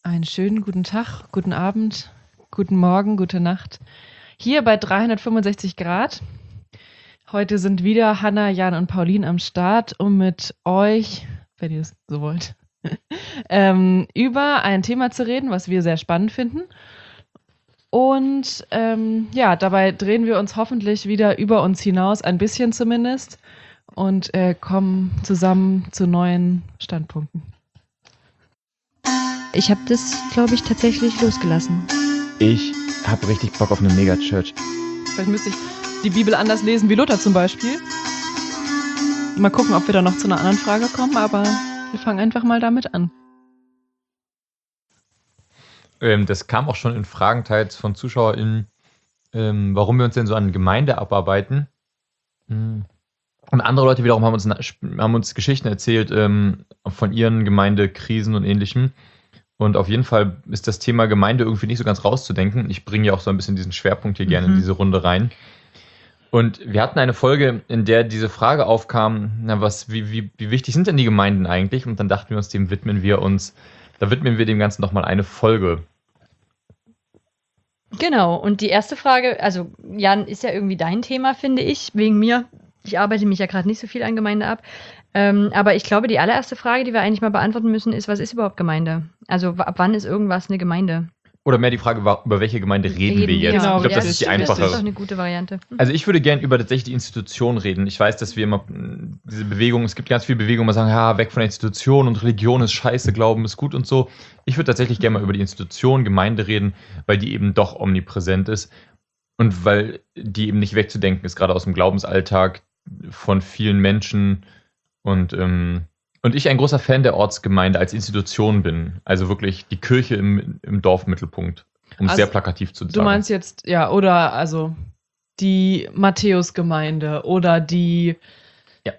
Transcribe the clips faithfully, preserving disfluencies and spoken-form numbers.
Einen schönen guten Tag, guten Abend, guten Morgen, gute Nacht. Hier bei dreihundertfünfundsechzig Grad. Heute sind wieder Hanna, Jan und Pauline am Start, um mit euch, wenn ihr es so wollt, ähm, über ein Thema zu reden, was wir sehr spannend finden. Und ähm, ja, dabei drehen wir uns hoffentlich wieder über uns hinaus, ein bisschen zumindest, und äh, kommen zusammen zu neuen Standpunkten. Ich habe das, glaube ich, tatsächlich losgelassen. Ich habe richtig Bock auf eine Megachurch. Vielleicht müsste ich die Bibel anders lesen wie Luther zum Beispiel. Mal gucken, ob wir da noch zu einer anderen Frage kommen, aber wir fangen einfach mal damit an. Ähm, das kam auch schon in Fragen teils von ZuschauerInnen, ähm, warum wir uns denn so an Gemeinde abarbeiten. Und andere Leute wiederum haben uns, haben uns Geschichten erzählt ähm, von ihren Gemeindekrisen und Ähnlichem. Und auf jeden Fall ist das Thema Gemeinde irgendwie nicht so ganz rauszudenken. Ich bringe ja auch so ein bisschen diesen Schwerpunkt hier gerne Mhm. in diese Runde rein. Und wir hatten eine Folge, in der diese Frage aufkam, na was, wie, wie, wie wichtig sind denn die Gemeinden eigentlich? Und dann dachten wir uns, dem widmen wir uns, da widmen wir dem Ganzen nochmal eine Folge. Genau, und die erste Frage, also Jan, ist ja irgendwie dein Thema, finde ich, wegen mir. Ich arbeite mich ja gerade nicht so viel an Gemeinde ab. Ähm, aber ich glaube, die allererste Frage, die wir eigentlich mal beantworten müssen, ist, was ist überhaupt Gemeinde? Also w- ab wann ist irgendwas eine Gemeinde? Oder mehr die Frage, wa- über welche Gemeinde reden wir jetzt? Genau, ich glaube, ja, das ist die stimmt, Das ist einfachere. doch eine gute Variante. Hm. Also ich würde gerne über tatsächlich die Institution reden. Ich weiß, dass wir immer mh, diese Bewegung, es gibt ganz viele Bewegungen, die sagen, ja, weg von der Institution und Religion ist scheiße, Glauben ist gut und so. Ich würde tatsächlich gerne mal über die Institution, Gemeinde reden, weil die eben doch omnipräsent ist und weil die eben nicht wegzudenken ist, gerade aus dem Glaubensalltag von vielen Menschen und ähm, und ich ein großer Fan der Ortsgemeinde als Institution bin. Also wirklich die Kirche im, im Dorfmittelpunkt, um es Also, sehr plakativ zu sagen. Du meinst jetzt, ja, oder also die Matthäusgemeinde oder die Ja.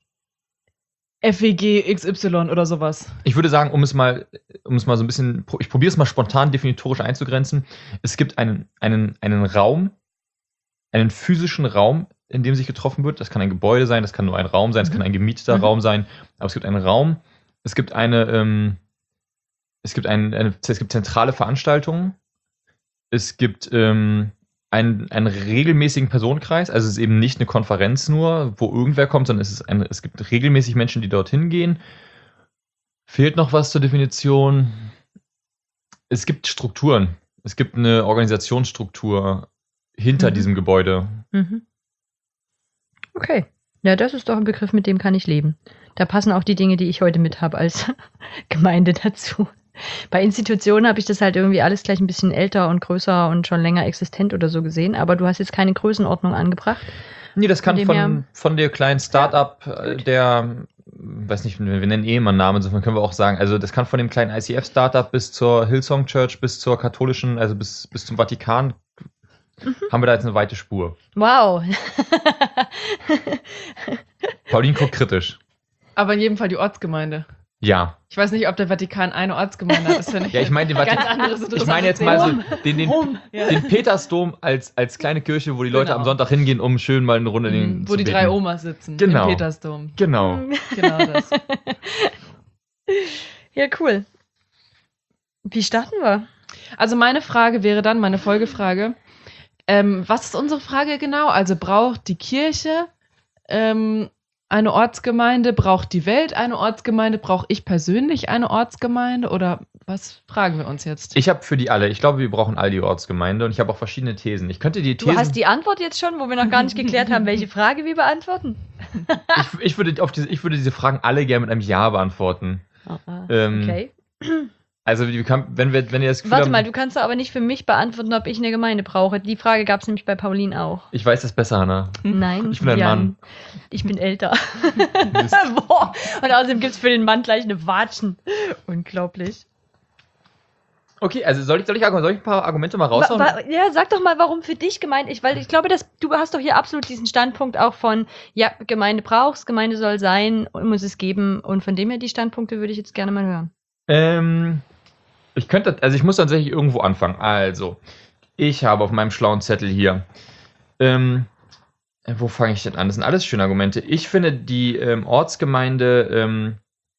F E G X Y oder sowas. Ich würde sagen, um es mal, um es mal so ein bisschen, ich probiere es mal spontan definitorisch einzugrenzen. Es gibt einen, einen, einen Raum, einen physischen Raum, in dem sich getroffen wird. Das kann ein Gebäude sein, das kann nur ein Raum sein, es kann ein gemieteter Mhm. Raum sein. Aber es gibt einen Raum, es gibt eine, ähm, es gibt ein, eine, es gibt zentrale Veranstaltungen, es gibt ähm, einen, einen regelmäßigen Personenkreis, also es ist eben nicht eine Konferenz nur, wo irgendwer kommt, sondern es ist ein, es gibt regelmäßig Menschen, die dorthin gehen. Fehlt noch was zur Definition? Es gibt Strukturen. Es gibt eine Organisationsstruktur hinter Mhm. diesem Gebäude. Mhm. Okay. Ja, das ist doch ein Begriff, mit dem kann ich leben. Da passen auch die Dinge, die ich heute mit habe als Gemeinde dazu. Bei Institutionen habe ich das halt irgendwie alles gleich ein bisschen älter und größer und schon länger existent oder so gesehen, aber du hast jetzt keine Größenordnung angebracht. Nee, das kann Von dem von, her- von der kleinen Start-up, äh, gut. der, weiß nicht, wir nennen eh immer einen Namen, insofern können wir auch sagen, also das kann von dem kleinen I C F-Startup bis zur Hillsong Church, bis zur katholischen, also bis, bis zum Vatikan, Mhm. haben wir da jetzt eine weite Spur. Wow. Pauline guckt kritisch. Aber in jedem Fall die Ortsgemeinde. Ja. Ich weiß nicht, ob der Vatikan eine Ortsgemeinde hat. Das finde ich Ja, ich meine den ein ganz Vatikan. anderes Ich meine jetzt mal so den, den, Rum. Ja. den Petersdom als, als kleine Kirche, wo die Leute Genau. am Sonntag hingehen, um schön mal eine Runde den Mhm, Wo zu die beten. drei Omas sitzen. Genau. Im Petersdom. Genau. Genau das. Ja, cool. Wie starten wir? Also meine Frage wäre dann, meine Folgefrage, ähm, was ist unsere Frage genau? Also braucht die Kirche ähm, eine Ortsgemeinde? Braucht die Welt eine Ortsgemeinde? Brauche ich persönlich eine Ortsgemeinde? Oder was fragen wir uns jetzt? Ich habe für die alle, ich glaube, wir brauchen all die Ortsgemeinde und ich habe auch verschiedene Thesen. Ich könnte die Thesen, Du hast die Antwort jetzt schon, wo wir noch gar nicht geklärt haben, welche Frage wir beantworten? ich, ich, würde auf diese, ich würde diese Fragen alle gerne mit einem Ja beantworten. Ähm, Okay. Also wir kann, wenn wir, wenn ihr das Gefühl Warte haben, mal, du kannst doch aber nicht für mich beantworten, ob ich eine Gemeinde brauche. Die Frage gab es nämlich bei Pauline auch. ich weiß das besser, Hannah. Nein, Ich bin ein Jan. Mann. Ich bin älter. Mist. Boah. Und außerdem gibt es für den Mann gleich eine Watschen. Unglaublich. Okay, also soll ich, soll ich, soll ich ein paar Argumente mal Wa raushauen? wa ja, sag doch mal, warum für dich Gemeinde ist, weil ich glaube, dass du hast doch hier absolut diesen Standpunkt auch von, ja, Gemeinde brauchst, Gemeinde soll sein und muss es geben. Und von dem her, die Standpunkte würde ich jetzt gerne mal hören. Ähm, ich könnte, also ich muss tatsächlich irgendwo anfangen. Also, ich habe auf meinem schlauen Zettel hier, ähm, wo fange ich denn an? Das sind alles schöne Argumente. Ich finde, die ähm, Ortsgemeinde ähm,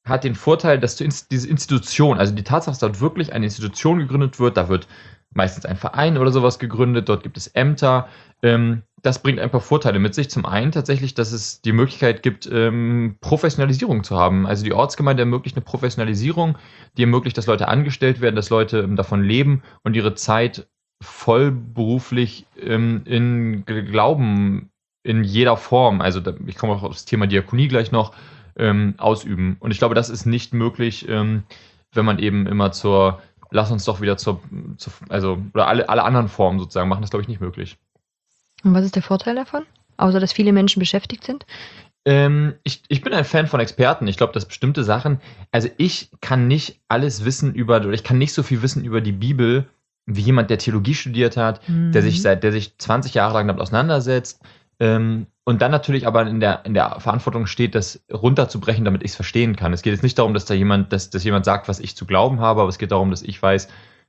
hat den Vorteil, dass du ins, diese Institution, also die Tatsache, dass dort wirklich eine Institution gegründet wird, da wird meistens ein Verein oder sowas gegründet, dort gibt es Ämter, ähm, das bringt ein paar Vorteile mit sich. Zum einen tatsächlich, dass es die Möglichkeit gibt, ähm, Professionalisierung zu haben. Also die Ortsgemeinde ermöglicht eine Professionalisierung, die ermöglicht, dass Leute angestellt werden, dass Leute ähm, davon leben und ihre Zeit vollberuflich ähm, in Glauben in jeder Form, also da, ich komme auch auf das Thema Diakonie gleich noch, ähm, ausüben. Und ich glaube, das ist nicht möglich, ähm, wenn man eben immer zur, lass uns doch wieder zur, zur also, oder alle, alle anderen Formen sozusagen machen, das glaube ich nicht möglich. Und was ist der Vorteil davon? Außer, dass viele Menschen beschäftigt sind? Ähm, ich, ich bin ein Fan von Experten. Ich glaube, dass bestimmte Sachen, also ich kann nicht alles wissen über, oder ich kann nicht so viel wissen über die Bibel, wie jemand, der Theologie studiert hat, mhm. der sich seit, der sich zwanzig Jahre lang damit auseinandersetzt, ähm, und dann natürlich aber in der, in der Verantwortung steht, das runterzubrechen, damit ich es verstehen kann. Es geht jetzt nicht darum, dass da jemand, dass, dass jemand sagt, was ich zu glauben habe, aber es geht darum, dass ich weiß,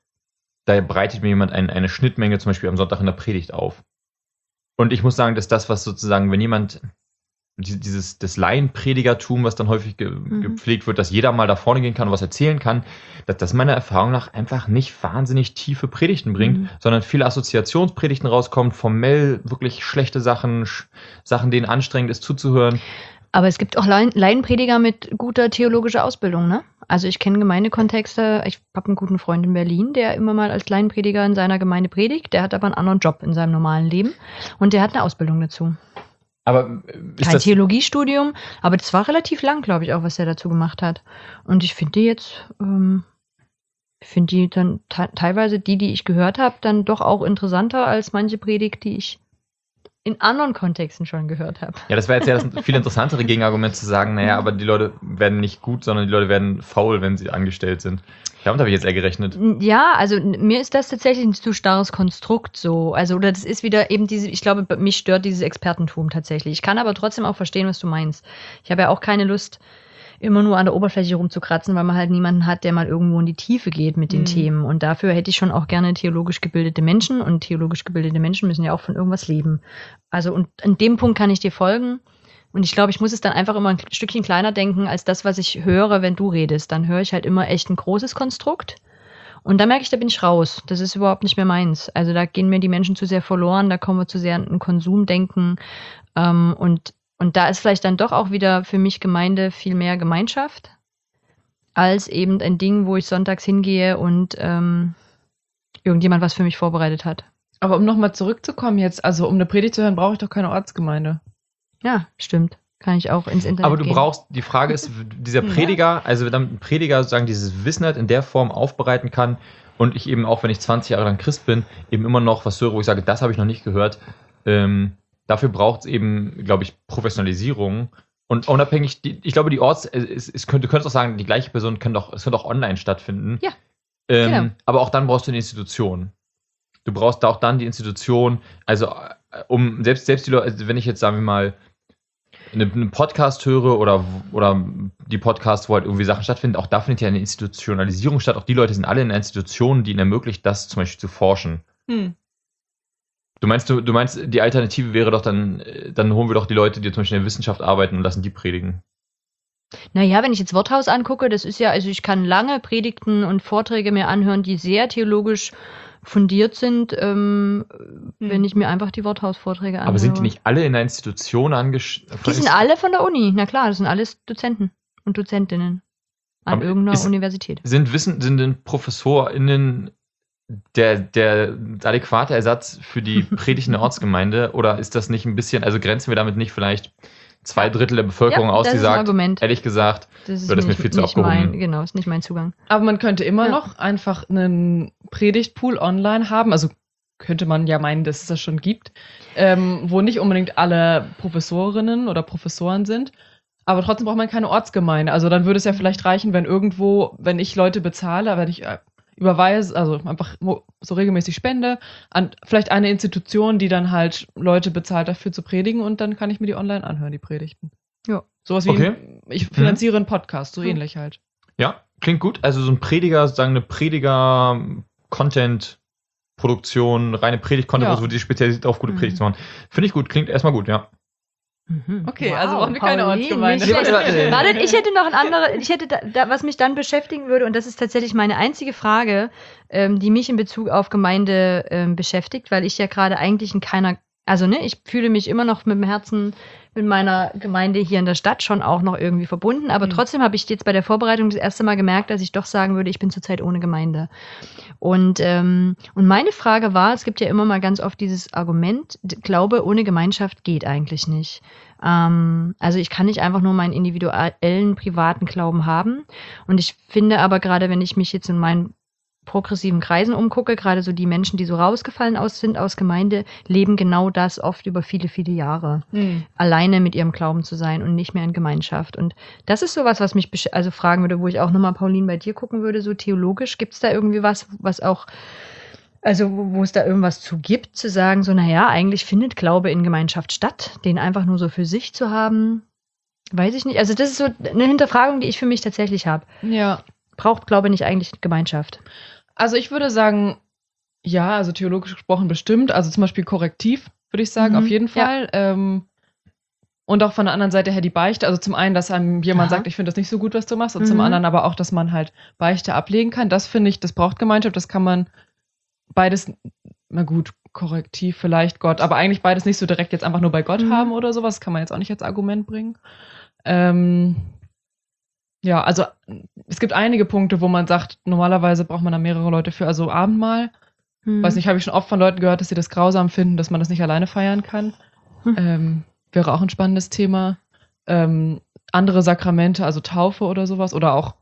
da bereitet mir jemand ein, eine Schnittmenge zum Beispiel am Sonntag in der Predigt auf. Und ich muss sagen, dass das, was sozusagen, wenn jemand dieses das Laienpredigertum, was dann häufig ge, mhm. gepflegt wird, dass jeder mal da vorne gehen kann und was erzählen kann, dass das meiner Erfahrung nach einfach nicht wahnsinnig tiefe Predigten bringt, mhm. sondern viele Assoziationspredigten rauskommt, formell wirklich schlechte Sachen, sch, Sachen, denen anstrengend ist zuzuhören. Aber es gibt auch Laien, Laienprediger mit guter theologischer Ausbildung, ne? Also ich kenne Gemeindekontexte, ich habe einen guten Freund in Berlin, der immer mal als Laienprediger in seiner Gemeinde predigt, der hat aber einen anderen Job in seinem normalen Leben und der hat eine Ausbildung dazu. Aber ist Kein das Theologiestudium, aber das war relativ lang, glaube ich, auch, was er dazu gemacht hat. Und ich finde die jetzt, ähm, ich finde die dann te- teilweise die, die ich gehört habe, dann doch auch interessanter als manche Predigt, die ich in anderen Kontexten schon gehört habe. Ja, das wäre jetzt ja das viel interessantere Gegenargument zu sagen, naja, aber die Leute werden nicht gut, sondern die Leute werden faul, wenn sie angestellt sind. Damit habe ich jetzt eher gerechnet. Ja, also mir ist das tatsächlich ein zu starres Konstrukt so. Also, oder das ist wieder eben diese, ich glaube, mich stört dieses Expertentum tatsächlich. Ich kann aber trotzdem auch verstehen, was du meinst. Ich habe ja auch keine Lust, immer nur an der Oberfläche rumzukratzen, weil man halt niemanden hat, der mal irgendwo in die Tiefe geht mit den mhm. Themen. Und dafür hätte ich schon auch gerne theologisch gebildete Menschen. Und theologisch gebildete Menschen müssen ja auch von irgendwas leben. Also, und an dem Punkt kann ich dir folgen. Und ich glaube, ich muss es dann einfach immer ein Stückchen kleiner denken, als das, was ich höre, wenn du redest. Dann höre ich halt immer echt ein großes Konstrukt. Und dann merke ich, da bin ich raus. Das ist überhaupt nicht mehr meins. Also da gehen mir die Menschen zu sehr verloren, da kommen wir zu sehr an ein Konsumdenken. Ähm, und, und da ist vielleicht dann doch auch wieder für mich Gemeinde viel mehr Gemeinschaft, als eben ein Ding, wo ich sonntags hingehe und ähm, irgendjemand was für mich vorbereitet hat. Aber um nochmal zurückzukommen jetzt, also um eine Predigt zu hören, brauche ich doch keine Ortsgemeinde. Ja, stimmt. Kann ich auch ins Internet Aber du gehen. brauchst, die Frage ist, dieser Prediger, ja. also wenn ein Prediger sozusagen dieses Wissen hat, in der Form aufbereiten kann und ich eben auch, wenn ich zwanzig Jahre lang Christ bin, eben immer noch was höre, wo ich sage, das habe ich noch nicht gehört. Ähm, dafür braucht es eben, glaube ich, Professionalisierung und unabhängig, die, ich glaube, die Orts, es, es könnte, du könntest auch sagen, die gleiche Person kann doch, es könnte auch online stattfinden. Ja, ähm, genau. Aber auch dann brauchst du eine Institution. Du brauchst da auch dann die Institution, also um, selbst, selbst die Leute, also wenn ich jetzt, sagen wir mal, einen Podcast höre oder, oder die Podcasts, wo halt irgendwie Sachen stattfinden, auch da findet ja eine Institutionalisierung statt. Auch die Leute sind alle in Institutionen, die ihnen ermöglicht, das zum Beispiel zu forschen. Hm. Du meinst, du, du meinst, die Alternative wäre doch dann, dann holen wir doch die Leute, die zum Beispiel in der Wissenschaft arbeiten und lassen die predigen. Naja, wenn ich jetzt Worthaus angucke, das ist ja, also ich kann lange Predigten und Vorträge mir anhören, die sehr theologisch fundiert sind, ähm, hm. wenn ich mir einfach die Worthaus-Vorträge anhöre. Aber sind die nicht alle in einer Institution angestellt? Die sind alle von der Uni, na klar, das sind alles Dozenten und Dozentinnen an Aber irgendeiner ist, Universität. Sind Wissen, sind denn ProfessorInnen der, der adäquate Ersatz für die predigende Ortsgemeinde oder ist das nicht ein bisschen, also grenzen wir damit nicht vielleicht zwei Drittel der Bevölkerung ja, aus, die sagt, Argument. ehrlich gesagt, das wird das mir viel zu abgehoben. Mein, genau, ist nicht mein Zugang. Aber man könnte immer ja. noch einfach einen Predigtpool online haben, also könnte man ja meinen, dass es das schon gibt, ähm, wo nicht unbedingt alle Professorinnen oder Professoren sind, aber trotzdem braucht man keine Ortsgemeinde. Also dann würde es ja vielleicht reichen, wenn irgendwo, wenn ich Leute bezahle, wenn ich überweise, also einfach so regelmäßig spende, an vielleicht eine Institution, die dann halt Leute bezahlt dafür zu predigen und dann kann ich mir die online anhören, die Predigten. Ja. Sowas wie, okay. ein, ich finanziere mhm. einen Podcast, so mhm. ähnlich halt. Ja, klingt gut. Also so ein Prediger, sozusagen eine Prediger-Content-Produktion, reine Predigt-Content, ja. wo die spezialisiert auf gute mhm. Predigt zu machen. Finde ich gut, klingt erstmal gut, ja. Mhm. Okay, also brauchen wir keine Pauline, Ortsgemeinde. nicht schlecht. Warte. Wartet, ich hätte noch ein anderes, ich hätte da, da, was mich dann beschäftigen würde, und das ist tatsächlich meine einzige Frage, ähm, die mich in Bezug auf Gemeinde ähm, beschäftigt, weil ich ja gerade eigentlich in keiner, also ne, ich fühle mich immer noch mit dem Herzen mit meiner Gemeinde hier in der Stadt schon auch noch irgendwie verbunden, aber Mhm. trotzdem habe ich jetzt bei der Vorbereitung das erste Mal gemerkt, dass ich doch sagen würde, ich bin zurzeit ohne Gemeinde. Und, ähm, und meine Frage war, es gibt ja immer mal ganz oft dieses Argument, d- Glaube ohne Gemeinschaft geht eigentlich nicht. Ähm, also ich kann nicht einfach nur meinen individuellen, privaten Glauben haben. Und ich finde aber gerade, wenn ich mich jetzt in meinen progressiven Kreisen umgucke, gerade so die Menschen, die so rausgefallen aus sind aus Gemeinde, leben genau das oft über viele, viele Jahre. Hm. Alleine mit ihrem Glauben zu sein und nicht mehr in Gemeinschaft. Und das ist sowas, was mich besch- also fragen würde, wo ich auch nochmal, Pauline, bei dir gucken würde, so theologisch, gibt es da irgendwie was, was auch, also wo wo es da irgendwas zu gibt, zu sagen, so, naja, eigentlich findet Glaube in Gemeinschaft statt, den einfach nur so für sich zu haben, weiß ich nicht. Also das ist so eine Hinterfragung, die ich für mich tatsächlich habe. Ja, Braucht Glaube nicht eigentlich Gemeinschaft? also ich würde sagen, ja, also theologisch gesprochen bestimmt, also zum Beispiel korrektiv, würde ich sagen, Mhm, auf jeden ja. Fall. Ähm, und auch von der anderen Seite her die Beichte, also zum einen, dass einem jemand Aha. sagt, ich finde das nicht so gut, was du machst, und zum Mhm. anderen aber auch, dass man halt Beichte ablegen kann. Das finde ich, das braucht Gemeinschaft, das kann man beides, na gut, korrektiv vielleicht Gott, aber eigentlich beides nicht so direkt jetzt einfach nur bei Gott Mhm. haben oder sowas, kann man jetzt auch nicht als Argument bringen. Ähm, ja, also es gibt einige Punkte, wo man sagt, normalerweise braucht man da mehrere Leute für, also Abendmahl. Hm. Weiß nicht, habe ich schon oft von Leuten gehört, dass sie das grausam finden, dass man das nicht alleine feiern kann. Hm. Ähm, wäre auch ein spannendes Thema. Ähm, andere Sakramente, also Taufe oder sowas, oder auch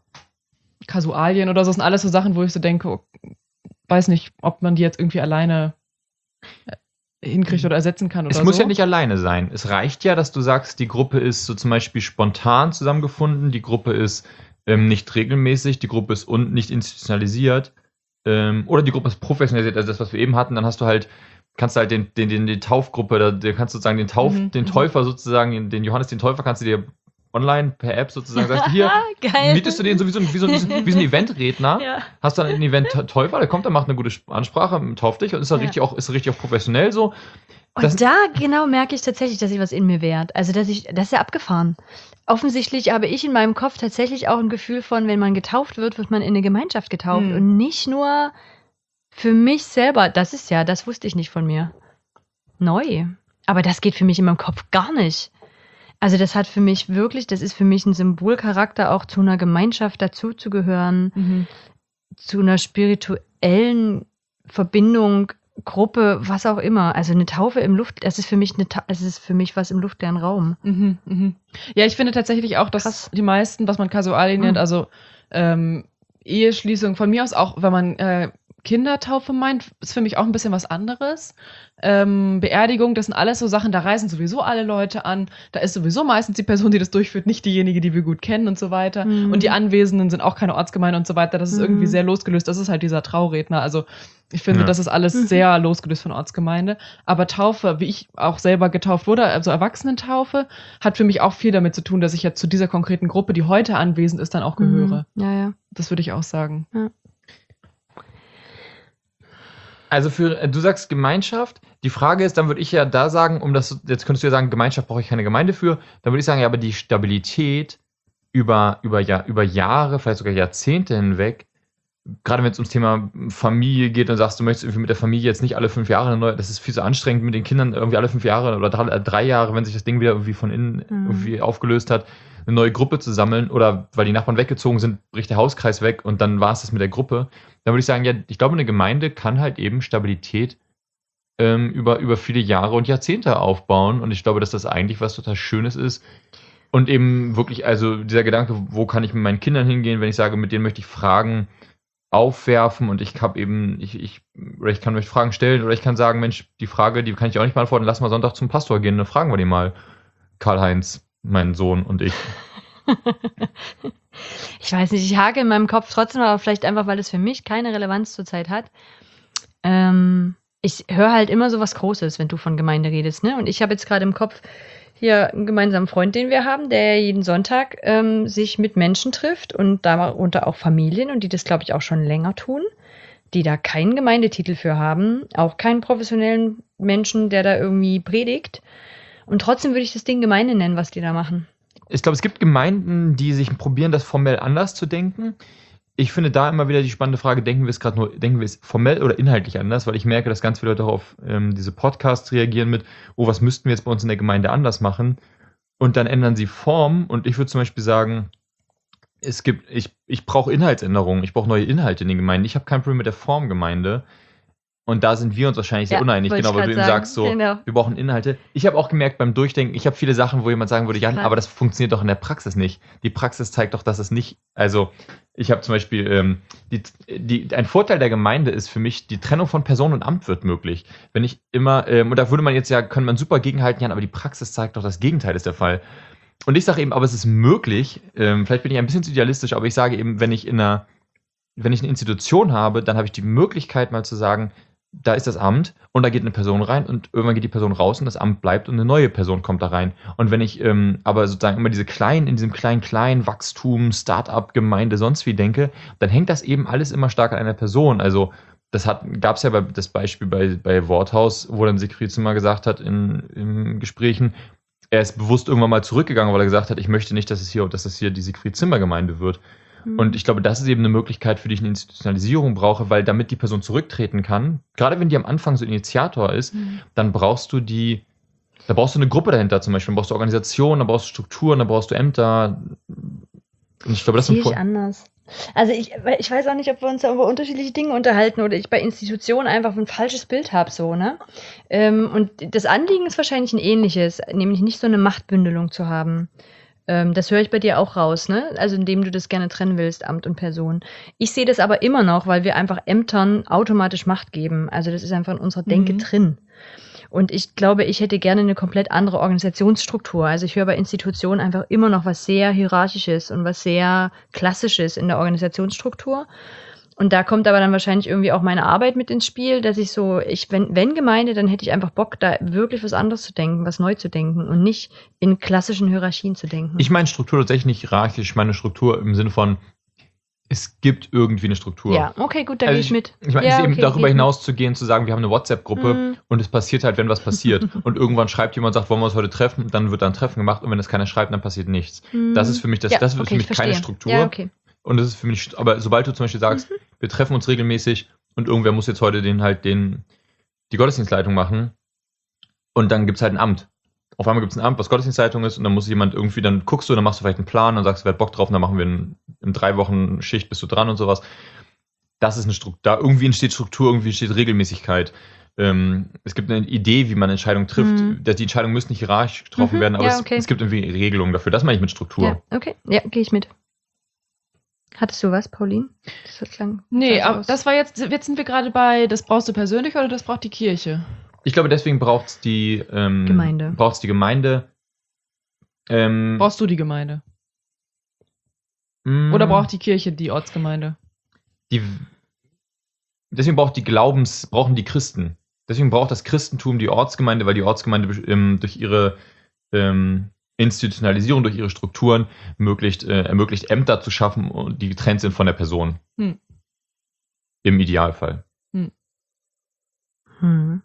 Kasualien oder so, sind alles so Sachen, wo ich so denke, oh, weiß nicht, ob man die jetzt irgendwie alleine äh, hinkriegt oder ersetzen kann oder Es so. muss ja nicht alleine sein. Es reicht ja, dass du sagst, die Gruppe ist so zum Beispiel spontan zusammengefunden, die Gruppe ist ähm, nicht regelmäßig, die Gruppe ist un nicht institutionalisiert ähm, oder die Gruppe ist professionalisiert, also das, was wir eben hatten, dann hast du halt, kannst du halt den, den, den, die Taufgruppe, da, da kannst du sozusagen den Tauf, Mhm, den mhm. Täufer sozusagen, den- den Johannes den Täufer kannst du dir online per App sozusagen, sagst du hier, Geil. mietest du den so wie so ein, wie so ein, wie so ein Eventredner, Ja. hast dann einen Event-Täufer, der kommt, der macht eine gute Ansprache, tauft dich und ist dann Ja. richtig auch, ist richtig auch professionell so. Und Das- da genau merke ich tatsächlich, dass sich was in mir wehrt. Also, dass ich, das ist ja abgefahren. Offensichtlich habe ich in meinem Kopf tatsächlich auch ein Gefühl von, wenn man getauft wird, wird man in eine Gemeinschaft getauft Hm. und nicht nur für mich selber. Das ist ja, das wusste ich nicht von mir. Neu. Aber das geht für mich in meinem Kopf gar nicht. Also das hat für mich wirklich, das ist für mich ein Symbolcharakter, auch zu einer Gemeinschaft dazuzugehören, Mhm. zu einer spirituellen Verbindung, Gruppe, was auch immer. Also eine Taufe im Luft, das ist für mich eine, Ta- es ist für mich was im luftleeren Raum. Mhm, mhm. Ja, ich finde tatsächlich auch, dass Krass. die meisten, was man Kasualien Mhm. nennt, also ähm, Eheschließung von mir aus, auch wenn man äh, Kindertaufe meint, ist für mich auch ein bisschen was anderes. Ähm, Beerdigung, das sind alles so Sachen, da reisen sowieso alle Leute an. Da ist sowieso meistens die Person, die das durchführt, nicht diejenige, die wir gut kennen und so weiter. Mhm. Und die Anwesenden sind auch keine Ortsgemeinde und so weiter. Das ist Mhm. irgendwie sehr losgelöst. Das ist halt dieser Trauredner. Also ich finde, Ja. das ist alles Mhm. sehr losgelöst von Ortsgemeinde. Aber Taufe, wie ich auch selber getauft wurde, also Erwachsenentaufe, hat für mich auch viel damit zu tun, dass ich jetzt zu dieser konkreten Gruppe, die heute anwesend ist, dann auch gehöre. Mhm. Ja, ja. Das würde ich auch sagen. Also für, äh, du sagst Gemeinschaft. Die Frage ist, dann würde ich ja da sagen, um das, jetzt könntest du ja sagen, Gemeinschaft brauche ich keine Gemeinde für. Dann würde ich sagen, ja, aber die Stabilität über, über, Jahr, über Jahre, vielleicht sogar Jahrzehnte hinweg, gerade wenn es ums Thema Familie geht und sagst, du möchtest irgendwie mit der Familie jetzt nicht alle fünf Jahre eine neue, das ist viel zu anstrengend mit den Kindern irgendwie alle fünf Jahre oder drei, äh, drei Jahre, wenn sich das Ding wieder irgendwie von innen Mhm. irgendwie aufgelöst hat, eine neue Gruppe zu sammeln oder weil die Nachbarn weggezogen sind, bricht der Hauskreis weg und dann war es das mit der Gruppe. Dann würde ich sagen, ja, ich glaube, eine Gemeinde kann halt eben Stabilität ähm, über, über viele Jahre und Jahrzehnte aufbauen und ich glaube, dass das eigentlich was total Schönes ist. Und eben wirklich, also dieser Gedanke, wo kann ich mit meinen Kindern hingehen, wenn ich sage, mit denen möchte ich Fragen aufwerfen und ich habe eben, ich, ich, oder ich kann euch Fragen stellen oder ich kann sagen, Mensch, die Frage, die kann ich auch nicht beantworten, lass mal Sonntag zum Pastor gehen, dann fragen wir den mal. Karl-Heinz, mein Sohn und ich. Ich weiß nicht, ich hake in meinem Kopf trotzdem, aber vielleicht einfach, weil es für mich keine Relevanz zurzeit hat. Ähm, ich höre halt immer so was Großes, wenn du von Gemeinde redest, ne? Und ich habe jetzt gerade im Kopf hier einen gemeinsamen Freund, den wir haben, der jeden Sonntag ähm, sich mit Menschen trifft und darunter auch Familien und die das, glaube ich, auch schon länger tun, die da keinen Gemeindetitel für haben, auch keinen professionellen Menschen, der da irgendwie predigt. Und trotzdem würde ich das Ding Gemeinde nennen, was die da machen. Ich glaube, es gibt Gemeinden, die sich probieren, das formell anders zu denken. Ich finde da immer wieder die spannende Frage, denken wir es gerade nur, denken wir es formell oder inhaltlich anders? Weil ich merke, dass ganz viele Leute auch auf ähm, diese Podcasts reagieren mit, oh, was müssten wir jetzt bei uns in der Gemeinde anders machen? Und dann ändern sie Form. Und ich würde zum Beispiel sagen, es gibt, ich, ich brauche Inhaltsänderungen, ich brauche neue Inhalte in den Gemeinden. Ich habe kein Problem mit der Formgemeinde. Und da sind wir uns wahrscheinlich sehr Ja, uneinig, wollte genau, ich weil du grad eben sagen. sagst, so, Genau. wir brauchen Inhalte. Ich habe auch gemerkt beim Durchdenken, ich habe viele Sachen, wo jemand sagen würde, ja, Klar. aber das funktioniert doch in der Praxis nicht. Die Praxis zeigt doch, dass es nicht, also ich habe zum Beispiel, ähm, die, die, ein Vorteil der Gemeinde ist für mich, die Trennung von Person und Amt wird möglich. Wenn ich immer, ähm, und da würde man jetzt ja, könnte man super gegenhalten, ja, aber die Praxis zeigt doch, das Gegenteil ist der Fall. Und ich sage eben, aber es ist möglich, ähm, vielleicht bin ich ein bisschen zu idealistisch, aber ich sage eben, wenn ich in einer, wenn ich eine Institution habe, dann habe ich die Möglichkeit mal zu sagen, da ist das Amt und da geht eine Person rein und irgendwann geht die Person raus und das Amt bleibt und eine neue Person kommt da rein. Und wenn ich ähm, aber sozusagen immer diese kleinen, in diesem kleinen, kleinen Wachstum, Start-up, Gemeinde, sonst wie denke, dann hängt das eben alles immer stark an einer Person. Also das gab es ja bei, das Beispiel bei, bei Worthaus, wo dann Siegfried Zimmer gesagt hat in, in Gesprächen, er ist bewusst irgendwann mal zurückgegangen, weil er gesagt hat, ich möchte nicht, dass es hier, dass es hier die Siegfried-Zimmer-Gemeinde wird. Mhm. Und ich glaube, das ist eben eine Möglichkeit, für die ich eine Institutionalisierung brauche, weil damit die Person zurücktreten kann, gerade wenn die am Anfang so Initiator ist, mhm. dann brauchst du die, da brauchst du eine Gruppe dahinter zum Beispiel, dann brauchst du Organisationen, dann brauchst du Strukturen, dann brauchst du Ämter. Und ich glaube, das sehe ich anders. Also ich, ich weiß auch nicht, ob wir uns da über unterschiedliche Dinge unterhalten oder ich bei Institutionen einfach ein falsches Bild habe, so, ne? Ähm, und das Anliegen ist wahrscheinlich ein ähnliches, nämlich nicht so eine Machtbündelung zu haben. Ähm, das höre ich bei dir auch raus, ne? Also indem du das gerne trennen willst, Amt und Person. Ich sehe das aber immer noch, weil wir einfach Ämtern automatisch Macht geben. Also das ist einfach in unserer Denke mhm. drin. Und ich glaube, ich hätte gerne eine komplett andere Organisationsstruktur. Also ich höre bei Institutionen einfach immer noch was sehr Hierarchisches und was sehr Klassisches in der Organisationsstruktur. Und da kommt aber dann wahrscheinlich irgendwie auch meine Arbeit mit ins Spiel, dass ich so, ich, wenn, wenn Gemeinde, dann hätte ich einfach Bock, da wirklich was anderes zu denken, was neu zu denken und nicht in klassischen Hierarchien zu denken. Ich meine Struktur tatsächlich nicht hierarchisch, ich meine Struktur im Sinne von, es gibt irgendwie eine Struktur. Ja, okay, gut, da also gehe ich mit. Ich meine, ja, es ist eben okay, darüber hinaus zu gehen, zu sagen, wir haben eine WhatsApp-Gruppe mm. und es passiert halt, wenn was passiert. Und irgendwann schreibt jemand, sagt, wollen wir uns heute treffen? Und dann wird dann ein Treffen gemacht und wenn es keiner schreibt, dann passiert nichts. Mm. Das ist für mich, das, ja, das ist okay, für mich keine Struktur. Ja, okay. Und das ist für mich, aber sobald du zum Beispiel sagst, mhm. wir treffen uns regelmäßig und irgendwer muss jetzt heute den halt den, die Gottesdienstleitung machen und dann gibt es halt ein Amt. Auf einmal gibt es ein Amt, was Gottesdienstleitung ist und dann muss jemand irgendwie, dann guckst du, dann machst du vielleicht einen Plan, dann sagst du, wer hat Bock drauf und dann machen wir in, in drei Wochen Schicht, bist du dran und sowas. Das ist eine Struktur, da irgendwie entsteht Struktur, irgendwie entsteht Regelmäßigkeit. Ähm, es gibt eine Idee, wie man Entscheidungen trifft. Mhm. Die Entscheidungen müssen nicht hierarchisch getroffen mhm, werden, aber ja, okay. es, es gibt irgendwie Regelungen dafür. Das meine ich mit Struktur. Ja, okay, ja, gehe ich mit. Hattest du was, Pauline? Das hat lang nee, aber das war jetzt, jetzt sind wir gerade bei, das brauchst du persönlich oder das braucht die Kirche? Ich glaube, deswegen braucht es die ähm, Gemeinde. Braucht's die Gemeinde. Ähm, Brauchst du die Gemeinde? Mh, oder braucht die Kirche die Ortsgemeinde? Die, deswegen braucht die Glaubens, brauchen die Christen. Deswegen braucht das Christentum die Ortsgemeinde, weil die Ortsgemeinde ähm, durch ihre ähm, Institutionalisierung, durch ihre Strukturen ermöglicht, äh, ermöglicht, Ämter zu schaffen, die getrennt sind von der Person. Hm. Im Idealfall. Hm. Hm.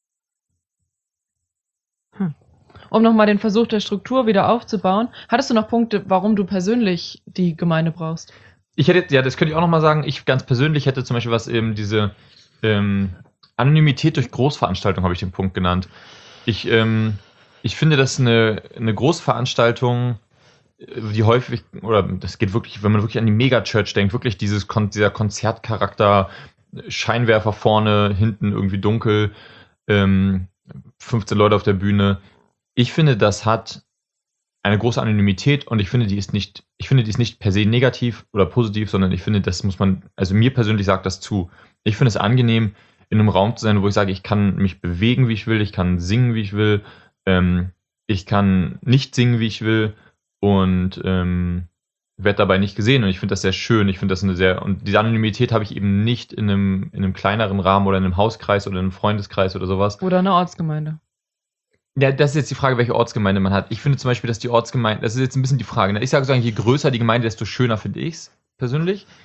Hm. Um nochmal den Versuch der Struktur wieder aufzubauen, hattest du noch Punkte, warum du persönlich die Gemeinde brauchst? Ich hätte, ja, das könnte ich auch nochmal sagen, ich ganz persönlich hätte zum Beispiel was eben diese ähm, Anonymität durch Großveranstaltung, habe ich den Punkt genannt. Ich, ähm, Ich finde, dass eine, eine Großveranstaltung, die häufig, oder das geht wirklich, wenn man wirklich an die Megachurch denkt, wirklich dieses, dieser Konzertcharakter, Scheinwerfer vorne, hinten irgendwie dunkel, ähm, fünfzehn Leute auf der Bühne. Ich finde, das hat eine große Anonymität und ich finde, die ist nicht, ich finde, die ist nicht per se negativ oder positiv, sondern ich finde, das muss man, also mir persönlich sagt das zu. Ich finde es angenehm, in einem Raum zu sein, wo ich sage, ich kann mich bewegen, wie ich will, ich kann singen, wie ich will, ähm, ich kann nicht singen, wie ich will und ähm, werde dabei nicht gesehen und ich finde das sehr schön, ich finde das eine sehr, und diese Anonymität habe ich eben nicht in einem, in einem kleineren Rahmen oder in einem Hauskreis oder in einem Freundeskreis oder sowas. Oder einer Ortsgemeinde. Ja, das ist jetzt die Frage, welche Ortsgemeinde man hat. Ich finde zum Beispiel, dass die Ortsgemeinde, das ist jetzt ein bisschen die Frage, ne? Ich sage so, je größer die Gemeinde, desto schöner finde ich es persönlich.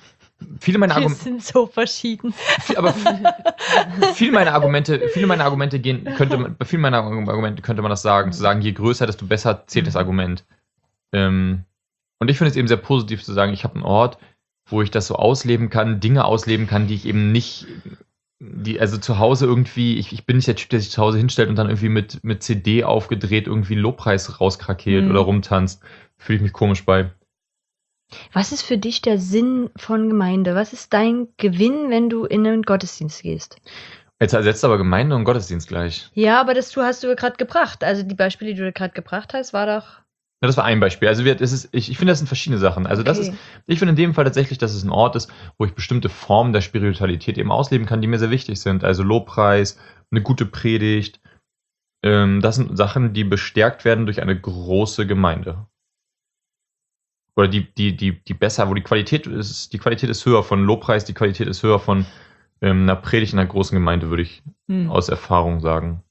viele meiner Wir Argumente, sind so verschieden. aber viele meiner Argumente, viele meiner Argumente gehen, könnte man, bei vielen meiner Argumente könnte man das sagen, zu sagen, je größer, desto besser zählt das Argument. Ähm, und ich finde es eben sehr positiv zu sagen, ich habe einen Ort, wo ich das so ausleben kann, Dinge ausleben kann, die ich eben nicht, die, also zu Hause irgendwie, ich, ich bin nicht der Typ, der sich zu Hause hinstellt und dann irgendwie mit, mit C D aufgedreht irgendwie einen Lobpreis rauskrakeelt Mhm. oder rumtanzt. Fühle ich mich komisch bei. Was ist für dich der Sinn von Gemeinde? Was ist dein Gewinn, wenn du in einen Gottesdienst gehst? Jetzt ersetzt aber Gemeinde und Gottesdienst gleich. Ja, aber das du hast du gerade gebracht. Also die Beispiele, die du gerade gebracht hast, war doch. Ja, das war ein Beispiel. Also wir, das ist, ich, ich finde, das sind verschiedene Sachen. Also das Okay. ist, ich finde in dem Fall tatsächlich, dass es ein Ort ist, wo ich bestimmte Formen der Spiritualität eben ausleben kann, die mir sehr wichtig sind. Also Lobpreis, eine gute Predigt. Ähm, das sind Sachen, die bestärkt werden durch eine große Gemeinde. Oder die, die, die, die besser, wo die Qualität ist, die Qualität ist höher von Lobpreis, die Qualität ist höher von ähm, einer Predigt in einer großen Gemeinde, würde ich Hm. aus Erfahrung sagen.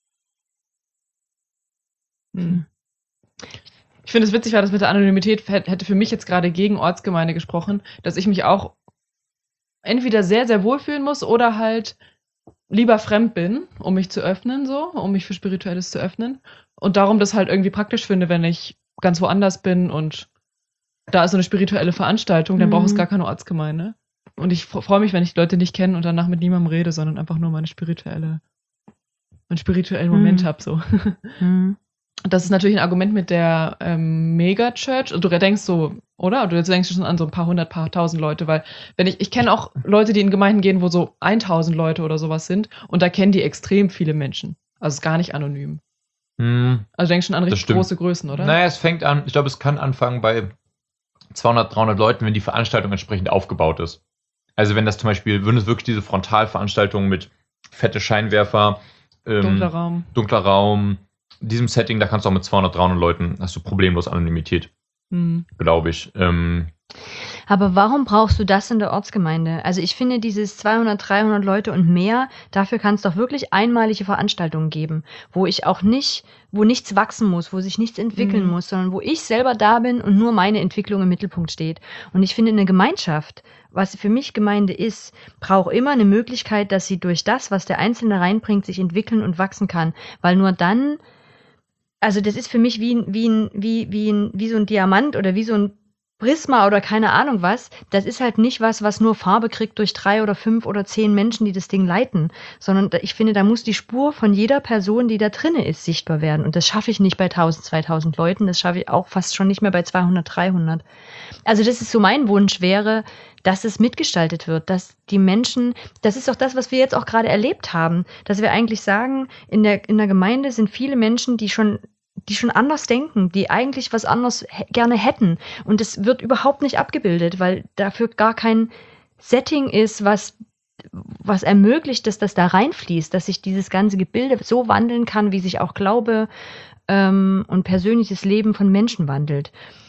Hm. Ich finde es witzig, weil das mit der Anonymität hätte hätte für mich jetzt gerade gegen Ortsgemeinde gesprochen, dass ich mich auch entweder sehr, sehr wohlfühlen muss oder halt lieber fremd bin, um mich zu öffnen, so, um mich für Spirituelles zu öffnen. Und darum das halt irgendwie praktisch finde, wenn ich ganz woanders bin und da ist so eine spirituelle Veranstaltung, dann Mhm. braucht es gar keine Ortsgemeinde. Und ich freue mich, wenn ich Leute nicht kenne und danach mit niemandem rede, sondern einfach nur meine spirituelle, meinen spirituellen Moment Mhm. habe, so. Hm. Das ist natürlich ein Argument mit der ähm, Megachurch. Und du denkst so, oder? Du denkst schon an so ein paar hundert, paar tausend Leute, weil wenn ich, ich kenne auch Leute, die in Gemeinden gehen, wo so tausend Leute oder sowas sind und da kennen die extrem viele Menschen. Also es ist gar nicht anonym. Hm. Also du denkst schon an Das richtig stimmt. große Größen, oder? Naja, es fängt an, ich glaube, es kann anfangen bei zweihundert, dreihundert Leuten, wenn die Veranstaltung entsprechend aufgebaut ist. Also wenn das zum Beispiel, wenn es wirklich diese Frontalveranstaltung mit fette Scheinwerfer, ähm, Dunkler Raum. dunkler Raum, diesem Setting, da kannst du auch mit zweihundert, dreihundert Leuten, hast du problemlos Anonymität, Hm. glaube ich. Ähm, Aber warum brauchst du das in der Ortsgemeinde? Also ich finde dieses zweihundert, dreihundert Leute und mehr, dafür kann es doch wirklich einmalige Veranstaltungen geben, wo ich auch nicht, wo nichts wachsen muss, wo sich nichts entwickeln Mhm. muss, sondern wo ich selber da bin und nur meine Entwicklung im Mittelpunkt steht. Und ich finde, eine Gemeinschaft, was für mich Gemeinde ist, braucht immer eine Möglichkeit, dass sie durch das, was der Einzelne reinbringt, sich entwickeln und wachsen kann. Weil nur dann, also das ist für mich wie, ein- wie, ein, wie, wie, ein, wie so ein Diamant oder wie so ein Prisma oder keine Ahnung was, das ist halt nicht was, was nur Farbe kriegt durch drei oder fünf oder zehn Menschen, die das Ding leiten, sondern da- ich finde, da muss die Spur von jeder Person, die da drinne ist, sichtbar werden. Und das schaffe ich nicht bei tausend, zweitausend Leuten, das schaffe ich auch fast schon nicht mehr bei zweihundert, dreihundert. Also das ist so mein Wunsch wäre, dass es mitgestaltet wird, dass die Menschen, das ist doch das, was wir jetzt auch gerade erlebt haben, dass wir eigentlich sagen, in der, in der Gemeinde sind viele Menschen, die schon die schon anders denken, die eigentlich was anderes h- gerne hätten. Und es wird überhaupt nicht abgebildet, weil dafür gar kein Setting ist, was, was ermöglicht, dass das da reinfließt, dass sich dieses ganze Gebilde so wandeln kann, wie sich auch Glaube ähm, und persönliches Leben von Menschen wandelt.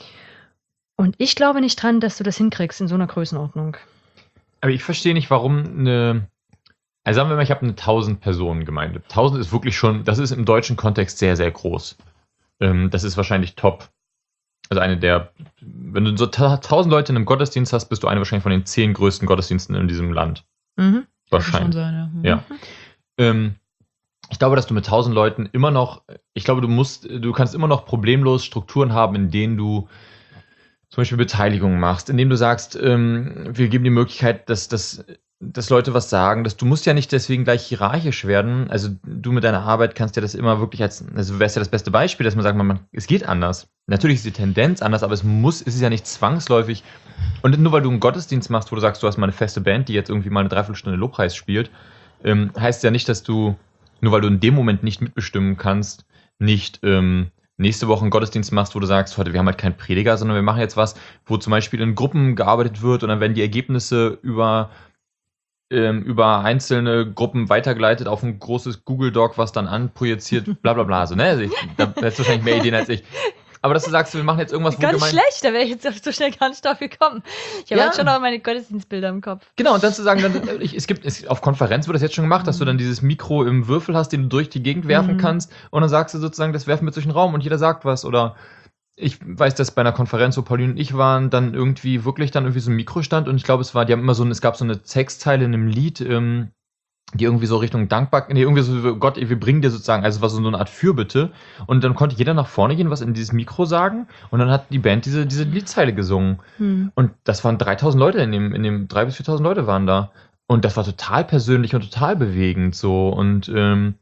Und ich glaube nicht dran, dass du das hinkriegst in so einer Größenordnung. aber ich verstehe nicht, warum eine, also sagen wir mal, ich habe eine tausend Personen Gemeinde. tausend ist wirklich schon, das ist im deutschen Kontext sehr, sehr groß. Ähm, das ist wahrscheinlich top. Also eine der, wenn du so ta- tausend Leute in einem Gottesdienst hast, bist du eine wahrscheinlich von den zehn größten Gottesdiensten in diesem Land. Mhm. Kann schon Wahrscheinlich. sein, ja. Hm. Ja. Ähm, ich glaube, dass du mit tausend Leuten immer noch, ich glaube, du musst, du kannst immer noch problemlos Strukturen haben, in denen du zum Beispiel Beteiligung machst, indem du sagst, ähm, wir geben die Möglichkeit, dass, dass, dass Leute was sagen, dass du musst ja nicht deswegen gleich hierarchisch werden. Also du mit deiner Arbeit kannst ja das immer wirklich als, also wärst ja das beste Beispiel, dass man sagt, man, man, es geht anders. Natürlich ist die Tendenz anders, aber es muss, es ist ja nicht zwangsläufig. Und nur weil du einen Gottesdienst machst, wo du sagst, du hast mal eine feste Band, die jetzt irgendwie mal eine Dreiviertelstunde Lobpreis spielt, ähm, heißt ja nicht, dass du, nur weil du in dem Moment nicht mitbestimmen kannst, nicht ähm, nächste Woche einen Gottesdienst machst, wo du sagst, heute, wir haben halt keinen Prediger, sondern wir machen jetzt was, wo zum Beispiel in Gruppen gearbeitet wird und dann werden die Ergebnisse über, ähm, über einzelne Gruppen weitergeleitet auf ein großes Google Doc, was dann anprojiziert, bla bla bla. So, ne? Also ich, da da hast du wahrscheinlich mehr Ideen als ich. Aber dass du sagst, wir machen jetzt irgendwas, wo Ganz gemein... schlecht, da wäre ich jetzt so schnell gar nicht drauf gekommen. Ich habe Ja. jetzt schon noch meine Gottesdienstbilder im Kopf. Genau, und dann zu sagen, dann, ich, es gibt, es, auf Konferenz wird das jetzt schon gemacht, dass du dann dieses Mikro im Würfel hast, den du durch die Gegend werfen Mhm. kannst und dann sagst du sozusagen, das werfen wir durch den Raum und jeder sagt was oder ich weiß, dass bei einer Konferenz, wo Pauline und ich waren, dann irgendwie wirklich dann irgendwie so ein Mikro stand und ich glaube, es war, die haben immer so, es gab so eine Textzeile in einem Lied, ähm, die irgendwie so Richtung Dankbar, nee, irgendwie so, Gott, wir bringen dir sozusagen, also es war so eine Art Fürbitte und dann konnte jeder nach vorne gehen, was in dieses Mikro sagen und dann hat die Band diese, diese Liedzeile gesungen hm. und das waren dreitausend Leute in dem, in dem, dreitausend bis viertausend Leute waren da und das war total persönlich und total bewegend so und ähm,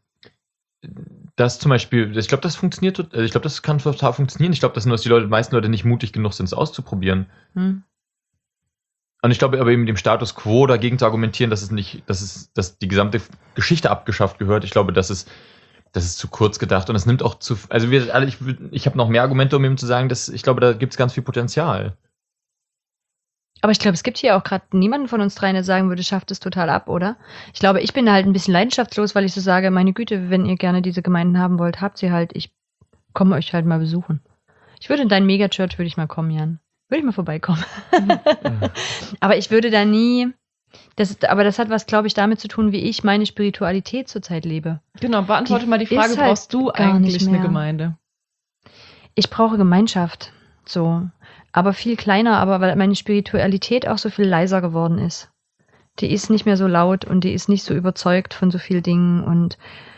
das zum Beispiel, ich glaube, das funktioniert, ich glaube, das kann total funktionieren, ich glaube, dass nur dass die Leute, die meisten Leute nicht mutig genug sind, es auszuprobieren. Hm. Und ich glaube aber eben dem Status quo dagegen zu argumentieren, dass es nicht, dass es, dass die gesamte Geschichte abgeschafft gehört. Ich glaube, das ist, das ist zu kurz gedacht und es nimmt auch zu, also wir alle, ich, ich habe noch mehr Argumente, um eben zu sagen, dass ich glaube, da gibt es ganz viel Potenzial. Aber ich glaube, es gibt hier auch gerade niemanden von uns dreien, der sagen würde, schafft es total ab, oder? Ich glaube, ich bin halt ein bisschen leidenschaftslos, weil ich so sage, meine Güte, wenn ihr gerne diese Gemeinden haben wollt, habt sie halt, ich komme euch halt mal besuchen. Ich würde in dein Megachurch, würde ich mal kommen, Jan. Würde ich mal vorbeikommen. Ja. Aber ich würde da nie, das, aber das hat was, glaube ich, damit zu tun, wie ich meine Spiritualität zurzeit lebe. Genau, beantworte die mal die Frage, halt brauchst du eigentlich eine Gemeinde? Ich brauche Gemeinschaft, so. Aber viel kleiner, aber weil meine Spiritualität auch so viel leiser geworden ist. Die ist nicht mehr so laut und die ist nicht so überzeugt von so vielen Dingen und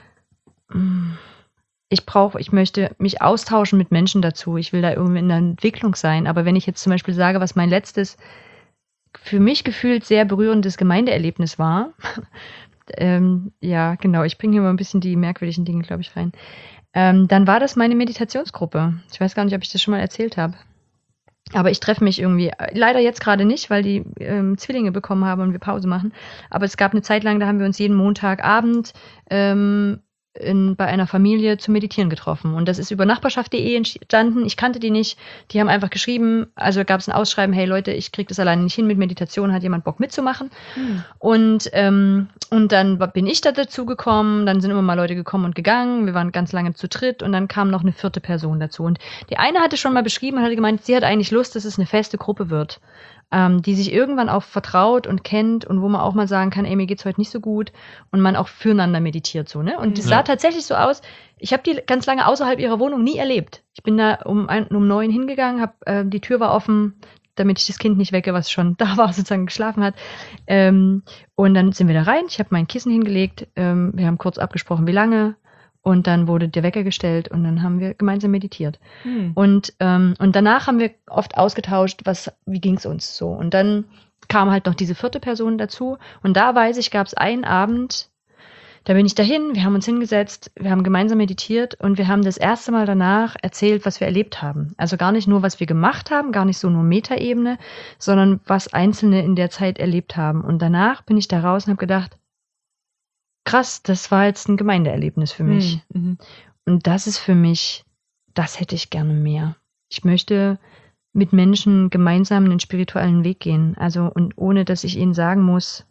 mh, ich brauche, ich möchte mich austauschen mit Menschen dazu. Ich will da irgendwie in der Entwicklung sein. Aber wenn ich jetzt zum Beispiel sage, was mein letztes, für mich gefühlt sehr berührendes Gemeindeerlebnis war, ähm, ja, genau, ich bringe hier mal ein bisschen die merkwürdigen Dinge, glaube ich, rein. Ähm, dann war das meine Meditationsgruppe. Ich weiß gar nicht, ob ich das schon mal erzählt habe. Aber ich treffe mich irgendwie, leider jetzt gerade nicht, weil die ähm, Zwillinge bekommen haben und wir Pause machen. Aber es gab eine Zeit lang, da haben wir uns jeden Montagabend ähm, In, bei einer Familie zum Meditieren getroffen. Und das ist über nachbarschaft punkt de entstanden. Ich kannte die nicht. Die haben einfach geschrieben, also gab es ein Ausschreiben, hey Leute, ich kriege das alleine nicht hin mit Meditation, hat jemand Bock mitzumachen? Hm. Und, ähm, und dann bin ich da dazu gekommen, dann sind immer mal Leute gekommen und gegangen, wir waren ganz lange zu dritt und dann kam noch eine vierte Person dazu. Und die eine hatte schon mal beschrieben und hatte gemeint, sie hat eigentlich Lust, dass es eine feste Gruppe wird. Ähm, die sich irgendwann auch vertraut und kennt und wo man auch mal sagen kann, ey, mir geht's heute nicht so gut und man auch füreinander meditiert so, ne? Und das ja. sah tatsächlich so aus, ich habe die ganz lange außerhalb ihrer Wohnung nie erlebt. Ich bin da um, ein, um neun hingegangen, hab, äh, die Tür war offen, damit ich das Kind nicht wecke, was schon da war, sozusagen geschlafen hat. Ähm, und dann sind wir da rein, ich habe mein Kissen hingelegt, ähm, wir haben kurz abgesprochen, wie lange. Und dann wurde der Wecker gestellt und dann haben wir gemeinsam meditiert. Hm. Und, ähm, und danach haben wir oft ausgetauscht, was, wie ging's uns so. Und dann kam halt noch diese vierte Person dazu. Und da weiß ich, gab es einen Abend, da bin ich dahin, wir haben uns hingesetzt, wir haben gemeinsam meditiert und wir haben das erste Mal danach erzählt, was wir erlebt haben. Also gar nicht nur, was wir gemacht haben, gar nicht so nur Metaebene, sondern was Einzelne in der Zeit erlebt haben. Und danach bin ich da raus und habe gedacht, krass, das war jetzt ein Gemeindeerlebnis für mich. Mhm. Und das ist für mich, das hätte ich gerne mehr. Ich möchte mit Menschen gemeinsam einen spirituellen Weg gehen. Also, und ohne, dass ich ihnen sagen muss,